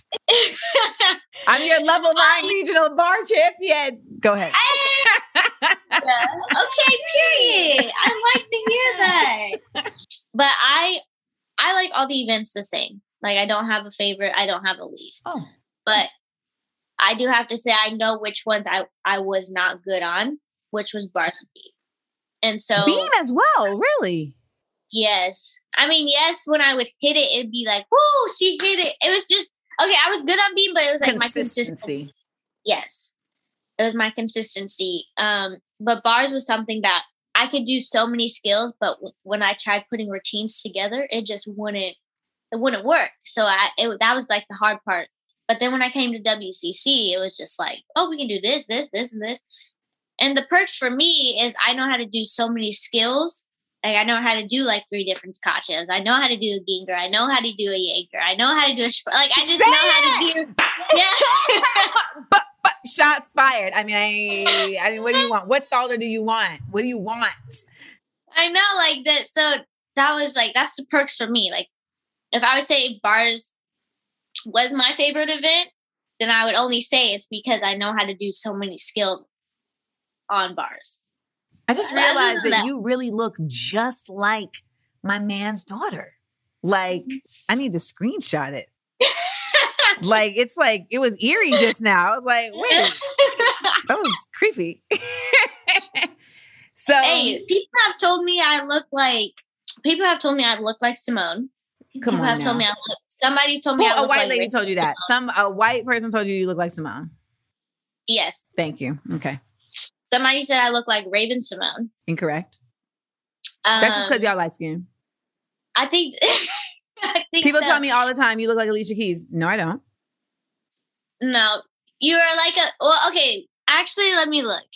I'm your level nine I, regional bar champion. Go ahead. I, yeah. Okay, period. I like to hear that. But I, I like all the events the same. Like, I don't have a favorite. I don't have a least. Oh. But I do have to say I know which ones I, I was not good on, which was bars and beam. And so beam as well, really? Yes. I mean, yes, when I would hit it, it'd be like, whoa, she hit it. It was just, okay, I was good on beam, but it was like my consistency. Yes. It was my consistency. Um, but bars was something that I could do so many skills, but w- when I tried putting routines together, it just wouldn't, it wouldn't work. So I, it, that was like the hard part. But then when I came to W C C, it was just like, oh, we can do this, this, this, and this. And the perks for me is I know how to do so many skills. Like, I know how to do like three different kachas. I know how to do a Ginger. I know how to do a Jaeger. I know how to do a, like, I just Say know how to do, yeah. but, but shots fired. I mean, I, I mean, what do you want? What starter do you want? What do you want? I know, like that. So that was like, that's the perks for me. Like, if I would say bars was my favorite event, then I would only say it's because I know how to do so many skills on bars. I just realized that, that you really look just like my man's daughter. Like, I need to screenshot it. Like, it's like, it was eerie just now. I was like, wait, that was creepy. So, hey, people have told me I look like, people have told me I look like Simone. Come people on have now. told me I look, somebody told me Who, I look a white like lady Rick told you that. Simone. Some, a white person told you you look like Simone. Yes. Thank you. Okay. Somebody said I look like Raven Simone. Incorrect. Um, That's just because y'all light skin. I think. I think people so. tell me all the time you look like Alicia Keys. No, I don't. No, you are like a. Well, okay. Actually, let me look.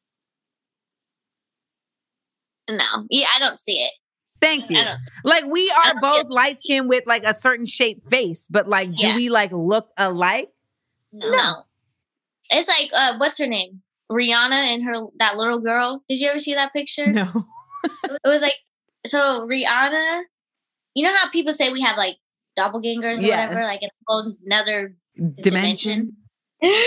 No, yeah, I don't see it. Thank you. Like, we are both light skinned with like a certain shaped face, but like, do yeah. we like look alike? No. no. It's like, uh, what's her name? Rihanna and her, that little girl. Did you ever see that picture? No. It was like, so Rihanna, you know how people say we have like doppelgangers or yes. whatever, like in a whole another dimension? dimension?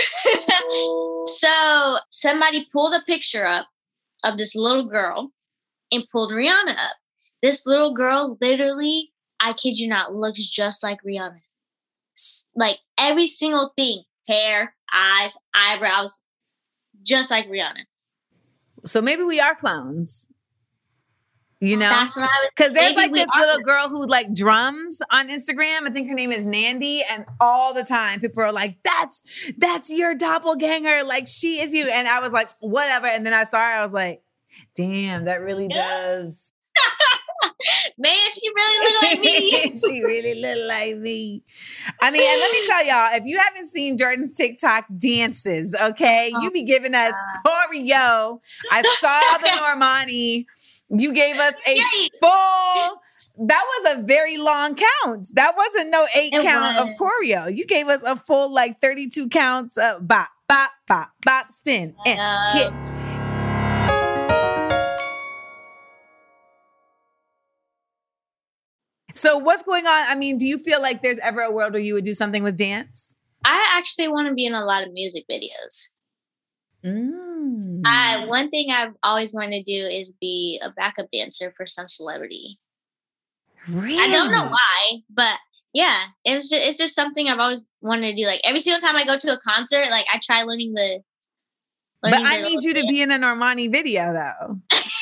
So somebody pulled a picture up of this little girl and pulled Rihanna up. This little girl literally, I kid you not, looks just like Rihanna. Like every single thing, hair, eyes, eyebrows, just like Rihanna. So maybe we are clones. You know? That's what I was Because there's like this are. little girl who like drums on Instagram. I think her name is Nandy. And all the time people are like, that's, that's your doppelganger. Like, she is you. And I was like, whatever. And then I saw her. I was like, damn, that really does. Man, she really looked like me. She really looked like me. I mean, and let me tell y'all, if you haven't seen Jordan's TikTok dances, okay, oh, you be giving us choreo. I saw the Normani. You gave us a full, that was a very long count. That wasn't no eight it count was. of choreo. You gave us a full like thirty-two counts of bop, bop, bop, bop, spin, and uh, hit. So what's going on? I mean, do you feel like there's ever a world where you would do something with dance? I actually want to be in a lot of music videos. Mm. I one thing I've always wanted to do is be a backup dancer for some celebrity. Really? I don't know why, but yeah, it was just, it's just something I've always wanted to do. Like every single time I go to a concert, like I try learning the. Learning but I need you dance. to be in a Normani video though.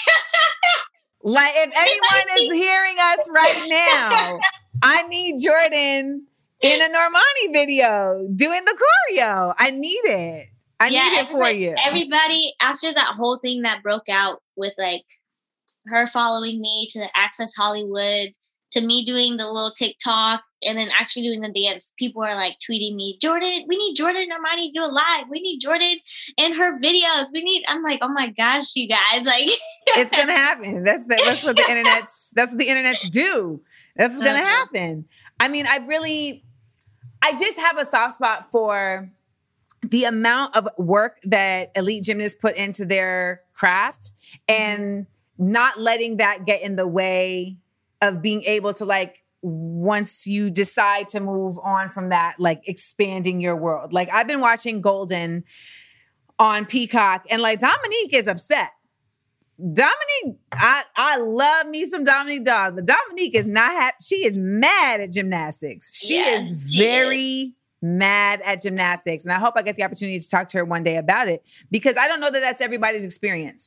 Like if anyone is hearing us right now, I need Jordan in a Normani video doing the choreo. I need it. I yeah, need it for you. Everybody, after that whole thing that broke out with like her following me to the Access Hollywood, to me doing the little TikTok and then actually doing the dance, people are like tweeting me, Jordan, we need Jordan Normani to do a live. We need Jordan in her videos. We need, I'm like, oh my gosh, you guys. Like it's going to happen. That's, the, that's what the internet's, that's what the internet's do. That's what's going to uh-huh. happen. I mean, I really, I just have a soft spot for the amount of work that elite gymnasts put into their craft and not letting that get in the way of being able to, like, once you decide to move on from that, like expanding your world. Like I've been watching Golden on Peacock and like Dominique is upset. Dominique, I, I love me some Dominique Dawes, but Dominique is not happy. She is mad at gymnastics. She yes, is very is. mad at gymnastics. And I hope I get the opportunity to talk to her one day about it because I don't know that that's everybody's experience.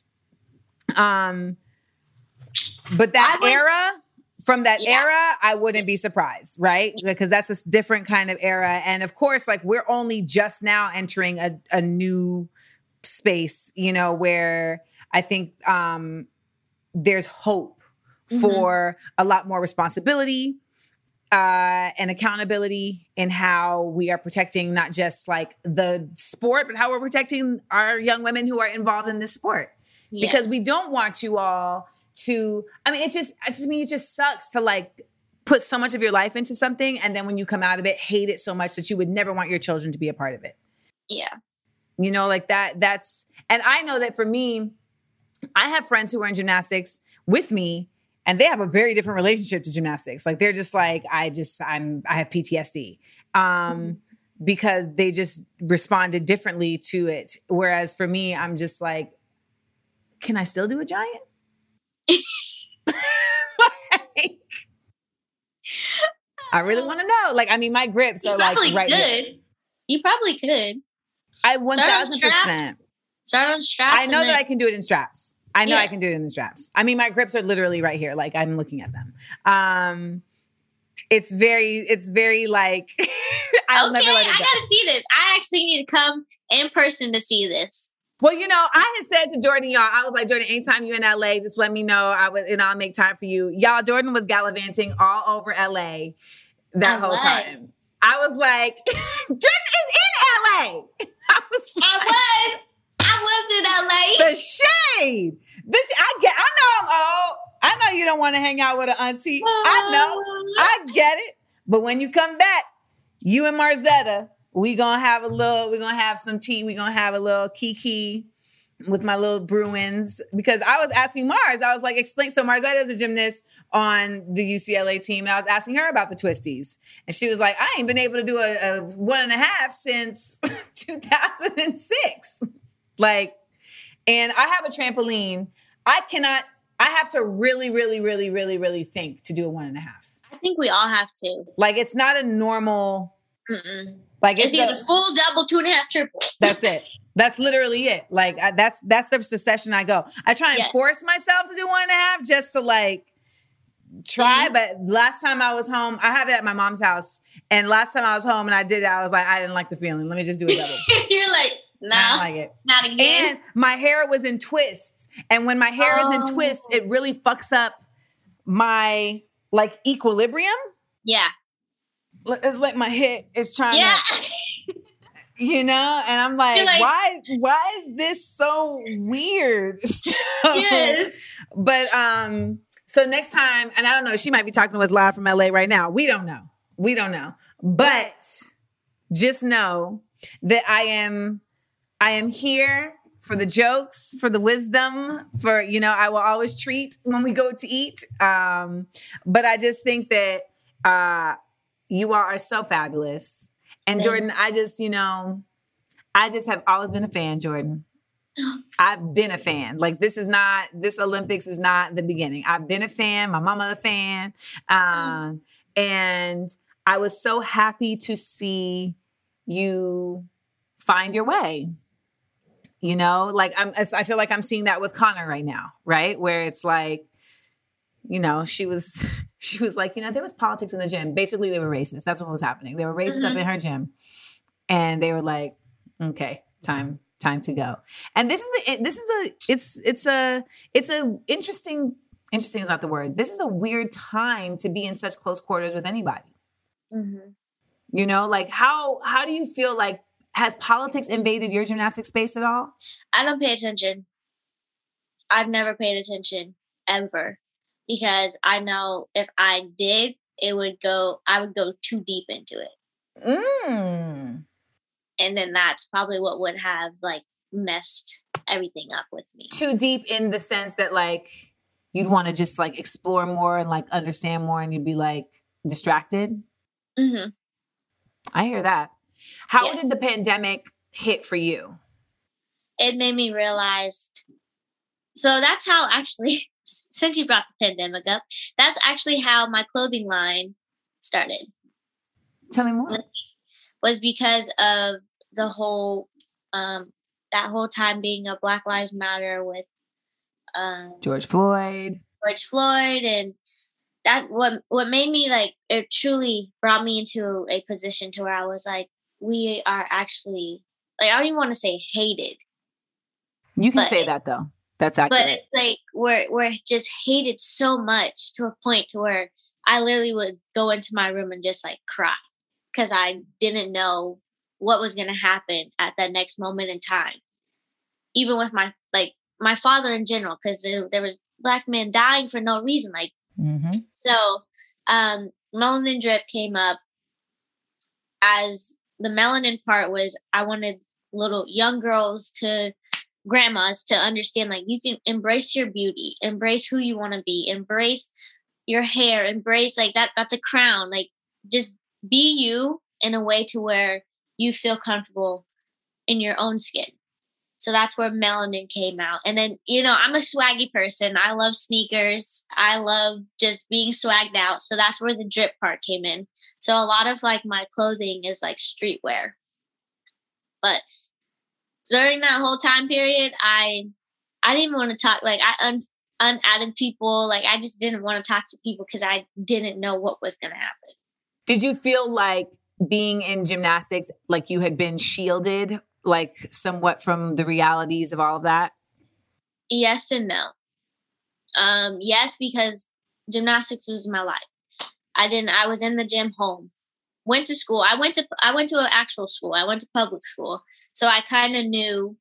Um, but that would, era, from that yeah. era, I wouldn't be surprised, right? Because that's a different kind of era. And of course, like we're only just now entering a, a new space, you know, where I think um, there's hope mm-hmm. for a lot more responsibility uh, and accountability in how we are protecting not just like the sport, but how we're protecting our young women who are involved in this sport. Yes. Because we don't want you all to, I mean, it just, to me, it just sucks to like put so much of your life into something. And then when you come out of it, hate it so much that you would never want your children to be a part of it. Yeah. You know, like that, that's, and I know that for me, I have friends who are in gymnastics with me and they have a very different relationship to gymnastics. Like they're just like, I just, I'm, I have P T S D um, mm-hmm. because they just responded differently to it. Whereas for me, I'm just like, can I still do a giant? Like, I really want to know. Like, I mean, my grips you are like right could. here. You probably could. I one thousand percent. Start on straps. I know that then... I can do it in straps. I know yeah. I can do it in the straps. I mean, my grips are literally right here. Like I'm looking at them. Um, it's very, it's very like, I'll okay, never let it go. I gotta see this. I actually need to come in person to see this. Well, you know, I had said to Jordan, y'all, I was like, Jordan, anytime you in L A, just let me know. I was, and I'll make time for you. Y'all, Jordan was gallivanting all over L A that I whole like. time. I was like, Jordan is in L A. I was like, I was. I was in L A. The shade. This I get. I know I'm old. I know you don't want to hang out with an auntie. I know. I get it. But when you come back, you and Marzetta, we gonna have a little. We're gonna have some tea. We're gonna have a little kiki with my little Bruins. Because I was asking Mars. I was like, explain. So Marzetta is a gymnast on the U C L A team, and I was asking her about the twisties, and she was like, I ain't been able to do a, a one and a half since two thousand six. Like, and I have a trampoline. I cannot, I have to really, really, really, really, really think to do a one and a half. I think we all have to. Like, it's not a normal, Mm-mm. like it's, it's either a, full, double, two and a half, triple. That's it. That's literally it. Like, I, that's, that's the succession I go. I try and yes. force myself to do one and a half just to like try. Mm-hmm. But last time I was home, I have it at my mom's house. And last time I was home and I did it, I was like, I didn't like the feeling. Let me just do a double. You're like, no, I like it. Not again. And my hair was in twists. And when my hair oh. is in twists, it really fucks up my like equilibrium. Yeah. It's like my head is trying yeah. to, you know? And I'm like, like, why, why is this so weird? So, yes. But, um, so next time, and I don't know, she might be talking to us live from L A right now. We don't know. We don't know. But just know that I am, I am here for the jokes, for the wisdom, for, you know, I will always treat when we go to eat. Um, but I just think that uh, you all are so fabulous. And Jordan, I just, you know, I just have always been a fan, Jordan. I've been a fan. Like, this is not, this Olympics is not the beginning. I've been a fan. My mama a fan. Um, and I was so happy to see you find your way. You know, like I'm, I feel like I'm seeing that with Connor right now, right? Where it's like, you know, she was, she was like, you know, there was politics in the gym. Basically, they were racist. That's what was happening. They were racist mm-hmm. up in her gym. And they were like, okay, time, time to go. And this is a, this is a, it's, it's a, it's a interesting, interesting is not the word. This is a weird time to be in such close quarters with anybody. Mm-hmm. You know, like how, how do you feel like, has politics invaded your gymnastic space at all? I don't pay attention. I've never paid attention ever because I know if I did, it would go, I would go too deep into it. Mm. And then that's probably what would have like messed everything up with me. Too deep in the sense that like you'd want to just like explore more and like understand more and you'd be like distracted. Mm-hmm. I hear that. How yes. did the pandemic hit for you? It made me realize. So that's how actually, since you brought the pandemic up, that's actually how my clothing line started. Tell me more. Was because of the whole, um, that whole time being a Black Lives Matter with um, George Floyd. George Floyd. And that what what made me like, it truly brought me into a position to where I was like, we are actually, like, I don't even want to say hated. You can say that though. That's accurate. But it's like we're we're just hated so much to a point to where I literally would go into my room and just like cry because I didn't know what was going to happen at that next moment in time. Even with my like my father in general, because there, there was Black men dying for no reason. Like mm-hmm. so, um, Melanin Drip came up as. The melanin part was I wanted little young girls to grandmas to understand, like, you can embrace your beauty, embrace who you want to be, embrace your hair, embrace like that. That's a crown. Like, just be you in a way to where you feel comfortable in your own skin. So that's where melanin came out. And then, you know, I'm a swaggy person. I love sneakers. I love just being swagged out. So that's where the drip part came in. So a lot of like my clothing is like streetwear. But during that whole time period, I I didn't even want to talk. Like I un, unadded people. Like I just didn't want to talk to people because I didn't know what was going to happen. Did you feel like being in gymnastics, like you had been shielded, like somewhat from the realities of all of that? Yes and no. Um, yes, because gymnastics was my life. I didn't, I was in the gym home, went to school. I went to, I went to an actual school. I went to public school. So I kind of knew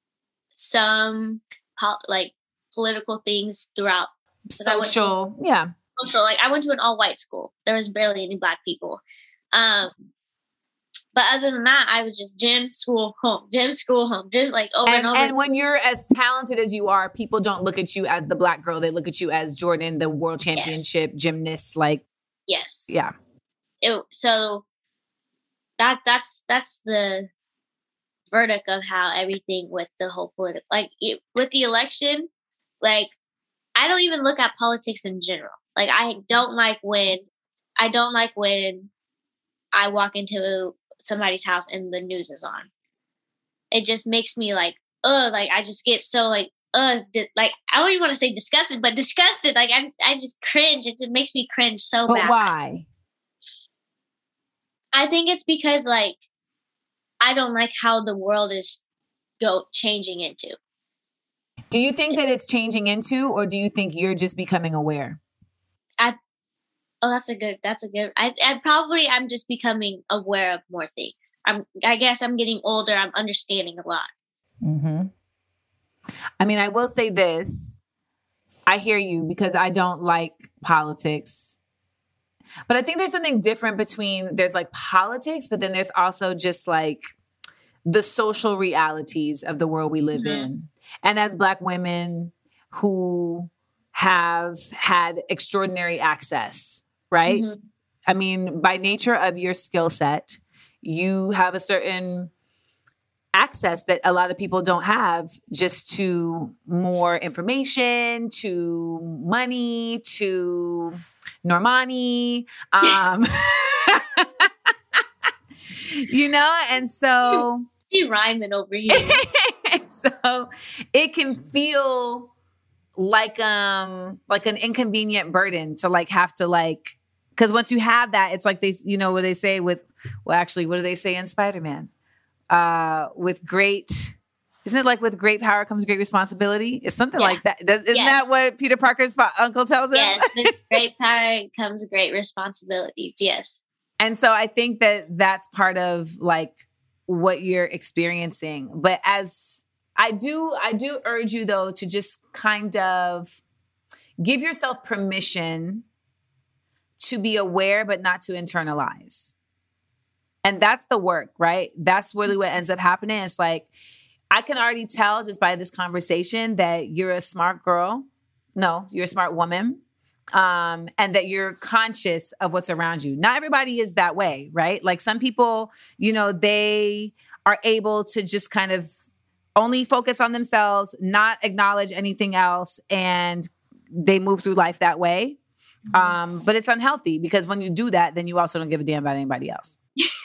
some po- like political things throughout. Social. To, yeah. Social. Like I went to an all white school. There was barely any Black people. Um, But other than that, I was just gym, school, home, gym, school, home, gym, like over and, and over. And when you're as talented as you are, people don't look at you as the Black girl. They look at you as Jordan, the world championship yes. gymnast. Like, yes. Yeah. It, so that that's that's the verdict of how everything with the whole political, like it, with the election, like I don't even look at politics in general. Like I don't like when, I don't like when I walk into somebody's house and the news is on. It just makes me like, oh, like I just get so like, uh, di- like I don't even want to say disgusted, but disgusted. Like I, I just cringe. It just makes me cringe so but bad. Why? I think it's because like I don't like how the world is go changing into. Do you think that it's changing into, or do you think you're just becoming aware? I. Oh, that's a good, that's a good, I, I probably, I'm just becoming aware of more things. I'm, I guess I'm getting older. I'm understanding a lot. Mm-hmm. I mean, I will say this. I hear you because I don't like politics, but I think there's something different between there's like politics, but then there's also just like the social realities of the world we live Mhm. in. And as Black women who have had extraordinary access, right? Mhm. I mean, by nature of your skill set, you have a certain access that a lot of people don't have, just to more information, to money, to Normani, um, you know, and so She rhyming over here. so it can feel like um like an inconvenient burden to like have to like, because once you have that, it's like they, you know what they say with, well, actually, what do they say in Spider-Man? Uh, with great, isn't it like with great power comes great responsibility? It's something Yeah. like that. Does, isn't Yes. that what Peter Parker's fa- uncle tells him? Yes, with great power comes great responsibilities. Yes. And so I think that that's part of like what you're experiencing. But as I do, I do urge you though to just kind of give yourself permission to be aware, but not to internalize. And that's the work, right? That's really what ends up happening. It's like, I can already tell just by this conversation that you're a smart girl. No, you're a smart woman. Um, and that you're conscious of what's around you. Not everybody is that way, right? Like some people, you know, they are able to just kind of only focus on themselves, not acknowledge anything else, and they move through life that way. Um, but it's unhealthy because when you do that, then you also don't give a damn about anybody else.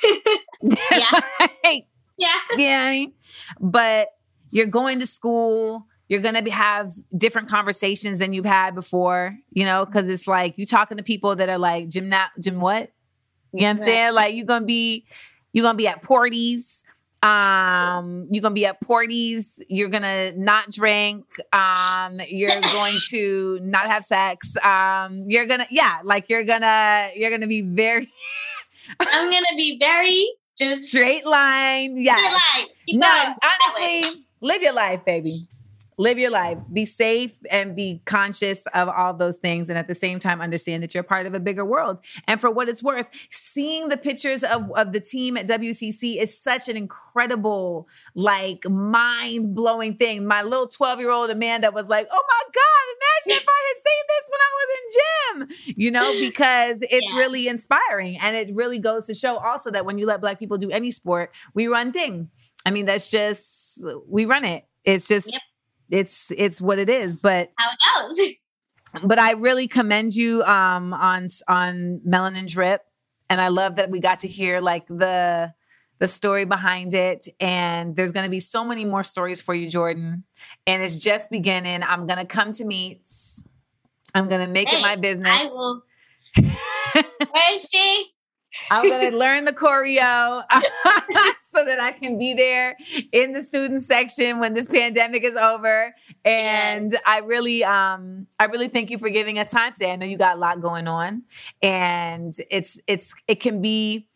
Yeah. Like, Yeah. yeah, I mean, but you're going to school. You're going to be, have different conversations than you've had before, you know, because it's like you talking to people that are like, gym, na- gym what? You know what I'm Right. saying? Like you're going to be, you're going to be at parties. Um, you're going to be at parties. You're going to not drink. Um, you're going to not have sex. Um, you're going to, yeah, like you're going to, you're going to be very I'm gonna be very just straight line. Yeah. straight line. Keep No, going that way. honestly, live your life, baby. Live your life. Be safe and be conscious of all those things. And at the same time, understand that you're part of a bigger world. And for what it's worth, seeing the pictures of, of the team at W C C is such an incredible, like mind-blowing thing. My little twelve-year-old Amanda was like, oh my God, imagine if I had seen this when I was in gym, you know, because it's Yeah. really inspiring. And it really goes to show also that when you let Black people do any sport, we run thing. I mean, that's just, we run it. It's just, Yep. it's, it's what it is. But, How it goes. but I really commend you, um, on, on Melanin Drip. And I love that we got to hear like the, the story behind it. And there's going to be so many more stories for you, Jordan. And it's just beginning. I'm going to come to meets. I'm going to make Hey, it my business. I will. Where is she? I'm going to learn the choreo so that I can be there in the student section when this pandemic is over. And Yes. I really, um, I really thank you for giving us time today. I know you got a lot going on, and it's, it's, it can be,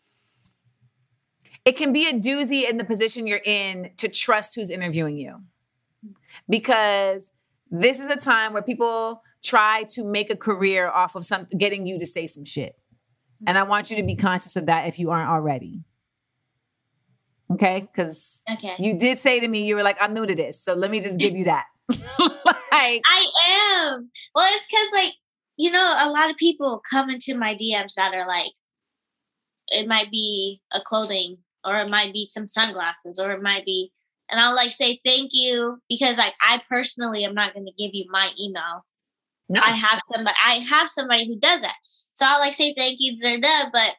it can be a doozy in the position you're in to trust who's interviewing you, because this is a time where people try to make a career off of some, getting you to say some shit. And I want you to be conscious of that if you aren't already. Okay? Because Okay. you did say to me, you were like, I'm new to this. So let me just give you that. Like, I am. Well, it's because, like, you know, a lot of people come into my D Ms that are like, it might be a clothing, or it might be some sunglasses, or it might be, and I'll like say thank you because, like, I personally am not going to give you my email. no. I have somebody. I have somebody who does that. So I'll like say thank you, da, da, but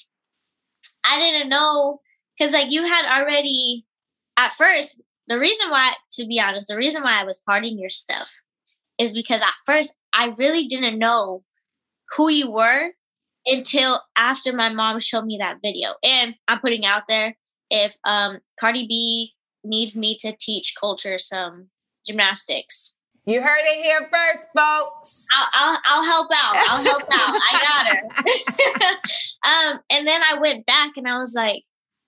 I didn't know because like you had already at first. The reason why, to be honest, the reason why I was hearting your stuff is because at first I really didn't know who you were until after my mom showed me that video. And I'm putting out there, if um, Cardi B needs me to teach Culture some gymnastics, You heard it here first, folks. I'll, I'll, I'll help out. I'll help out. I got her. um, and then I went back and I was like,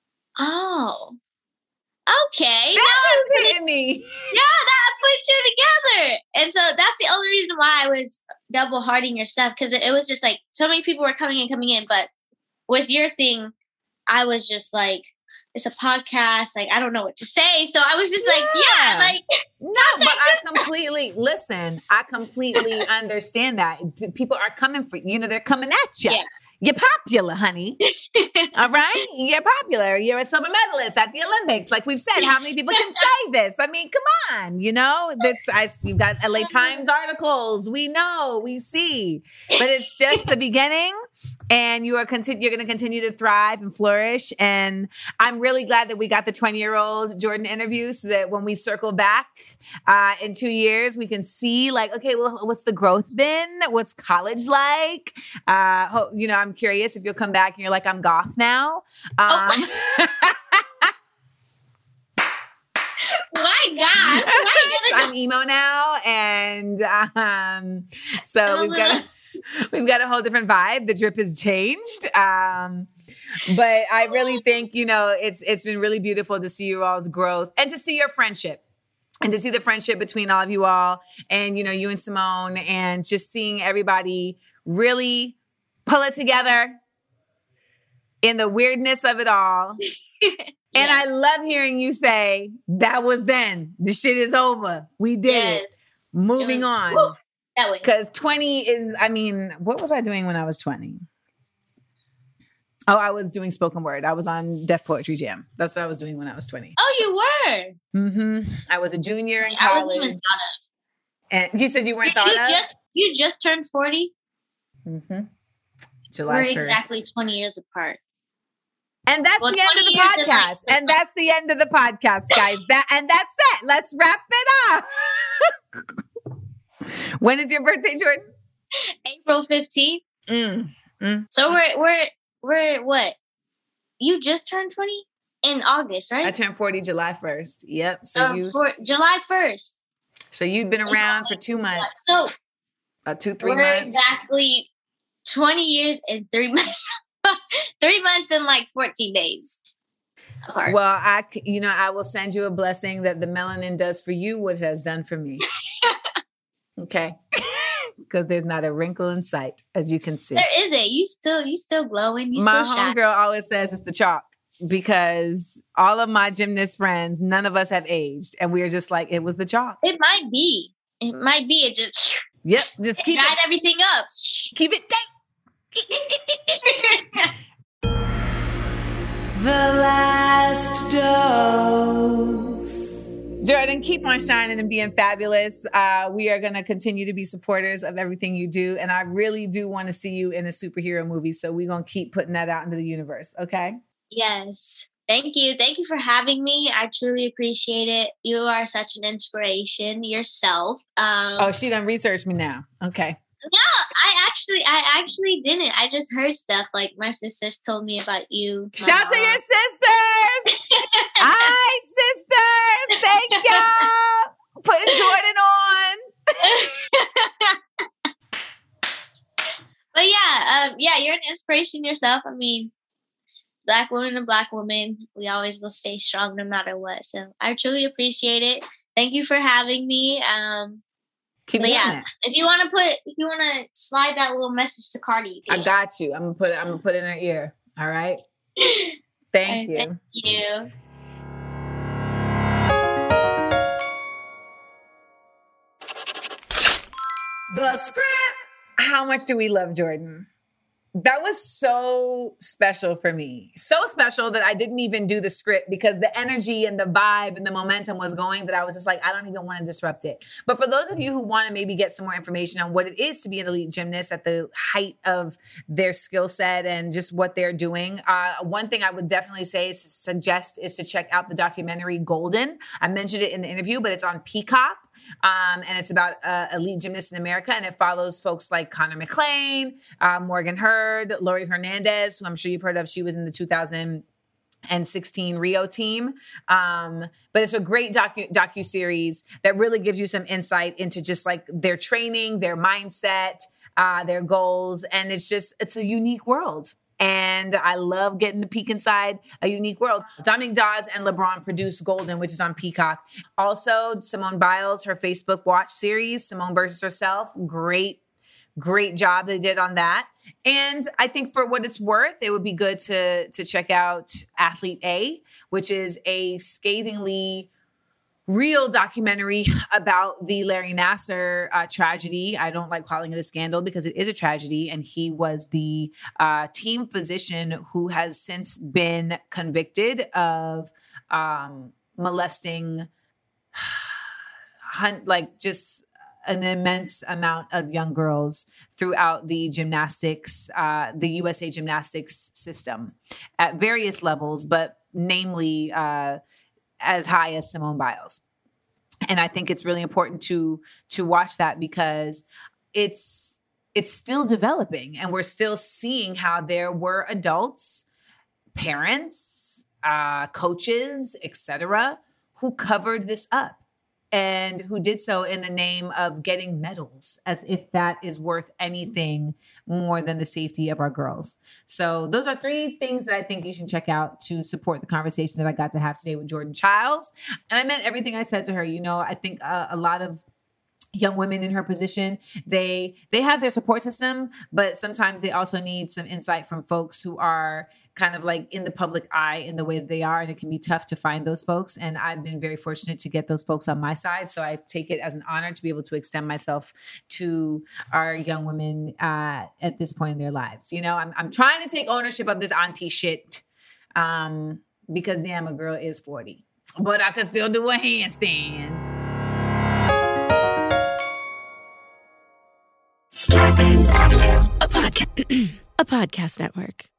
oh, okay. That's now I'm who's putting- hitting me. yeah, that put you together. And so that's the only reason why I was double hearting your stuff, because it, it was just like so many people were coming in, coming in. But with your thing, I was just like, it's a podcast. Like, I don't know what to say. So I was just yeah. like, yeah, like. No, but I completely, listen, I completely understand that. People are coming for you. You know, they're coming at you. Yeah. You're popular, honey. All right? You're popular. You're a silver medalist at the Olympics. Like we've said, how many people can say this? I mean, come on, you know? That's I, you've got L A Times articles. We know, we see. But it's just the beginning. And you are continu- you're going to continue to thrive and flourish. And I'm really glad that we got the twenty-year-old Jordan interview so that when we circle back uh, in two years, we can see like, okay, well, what's the growth been? What's college like? Uh, ho- you know, I'm curious if you'll come back and you're like, I'm goth now. Um, oh. My God. I'm emo now. And um, so we've got... We've got a whole different vibe. The drip has changed. Um, but I really think, you know, it's it's been really beautiful to see you all's growth and to see your friendship and to see the friendship between all of you all and, you know, you and Simone and just seeing everybody really pull it together in the weirdness of it all. Yes. And I love hearing you say, that was then. The shit is over. We did yes. it. Moving it was, on. Woo. Because twenty is, I mean, what was I doing when I was twenty? Oh, I was doing spoken word. I was on Def Poetry Jam. That's what I was doing when I was twenty. Oh, you were? Mm-hmm. I was a junior in college. I wasn't even thought of. And you said you weren't you, thought you of? Just, you just turned forty? Mm-hmm. July We're first. Exactly twenty years apart. And that's well, the end of the podcast. Like- and that's the end of the podcast, guys. That And that's it. Let's wrap it up. When is your birthday, Jordan? April fifteenth. Mm, mm, so we're we're we're what? You just turned twenty in August, right? I turned forty July first. Yep. So um, you for July first. So you'd been around for two months. So uh, two, three we're months. Exactly twenty years and three months. three months and like fourteen days. Apart. Well, I you know I will send you a blessing that the melanin does for you what it has done for me. Okay. Because there's not a wrinkle in sight, as you can see. There isn't. You still, you still glowing. You my still shine. My homegirl always says it's the chalk because all of my gymnast friends, none of us have aged. And we are just like, it was the chalk. It might be. It might be. It just. Yep. Just it keep dried it. everything up. Keep it tight. The last dose. Jordan, keep on shining and being fabulous. Uh, we are going to continue to be supporters of everything you do. And I really do want to see you in a superhero movie. So we're going to keep putting that out into the universe. Okay? Yes. Thank you. Thank you for having me. I truly appreciate it. You are such an inspiration yourself. Um, oh, she done researched me now. Okay. No, I actually, I actually didn't. I just heard stuff like my sisters told me about you. Shout mom. To your sisters! All right, sisters! Thank y'all! Putting Jordan on. But yeah, um, yeah, you're an inspiration yourself. I mean, Black woman and Black woman, we always will stay strong no matter what. So I truly appreciate it. Thank you for having me. Um, Keep but yeah, it. if you want to put, if you want to slide that little message to Cardi, I got you. I'm gonna put it. I'm gonna put it in her ear. All right. Thank you. Thank you. The script. How much do we love Jordan? That was so special for me. So special that I didn't even do the script because the energy and the vibe and the momentum was going that I was just like, I don't even want to disrupt it. But for those of you who want to maybe get some more information on what it is to be an elite gymnast at the height of their skill set and just what they're doing, uh, one thing I would definitely say is suggest is to check out the documentary Golden. I mentioned it in the interview, but it's on Peacock. Um, and it's about uh, elite gymnasts in America. And it follows folks like Connor McClain, uh, Morgan Hurd, Lori Hernandez, who I'm sure you've heard of. She was in the two thousand sixteen Rio team. Um, but it's a great docu docu-series that really gives you some insight into just like their training, their mindset, uh, their goals. And it's just, it's a unique world. And I love getting to peek inside a unique world. Dominique Dawes and LeBron produced Golden, which is on Peacock. Also, Simone Biles, her Facebook Watch series, Simone versus Herself. Great, great job they did on that. And I think for what it's worth, it would be good to, to check out Athlete A, which is a scathingly real documentary about the Larry Nassar uh, tragedy. I don't like calling it a scandal because it is a tragedy. And he was the uh, team physician who has since been convicted of um, molesting like just an immense amount of young girls throughout the gymnastics, uh, the U S A gymnastics system at various levels, but namely uh, as high as Simone Biles. And I think it's really important to to watch that because it's it's still developing and we're still seeing how there were adults, parents, uh, coaches, et cetera, who covered this up and who did so in the name of getting medals, as if that is worth anything more than the safety of our girls. So those are three things that I think you should check out to support the conversation that I got to have today with Jordan Chiles. And I meant everything I said to her. You know, I think uh, a lot of young women in her position, they they have their support system, but sometimes they also need some insight from folks who are kind of like in the public eye in the way that they are. And it can be tough to find those folks. And I've been very fortunate to get those folks on my side. So I take it as an honor to be able to extend myself to our young women uh, at this point in their lives. You know, I'm, I'm trying to take ownership of this auntie shit um, because damn, a girl is forty, but I can still do a handstand. Starburns Audio, a podcast, a podcast network.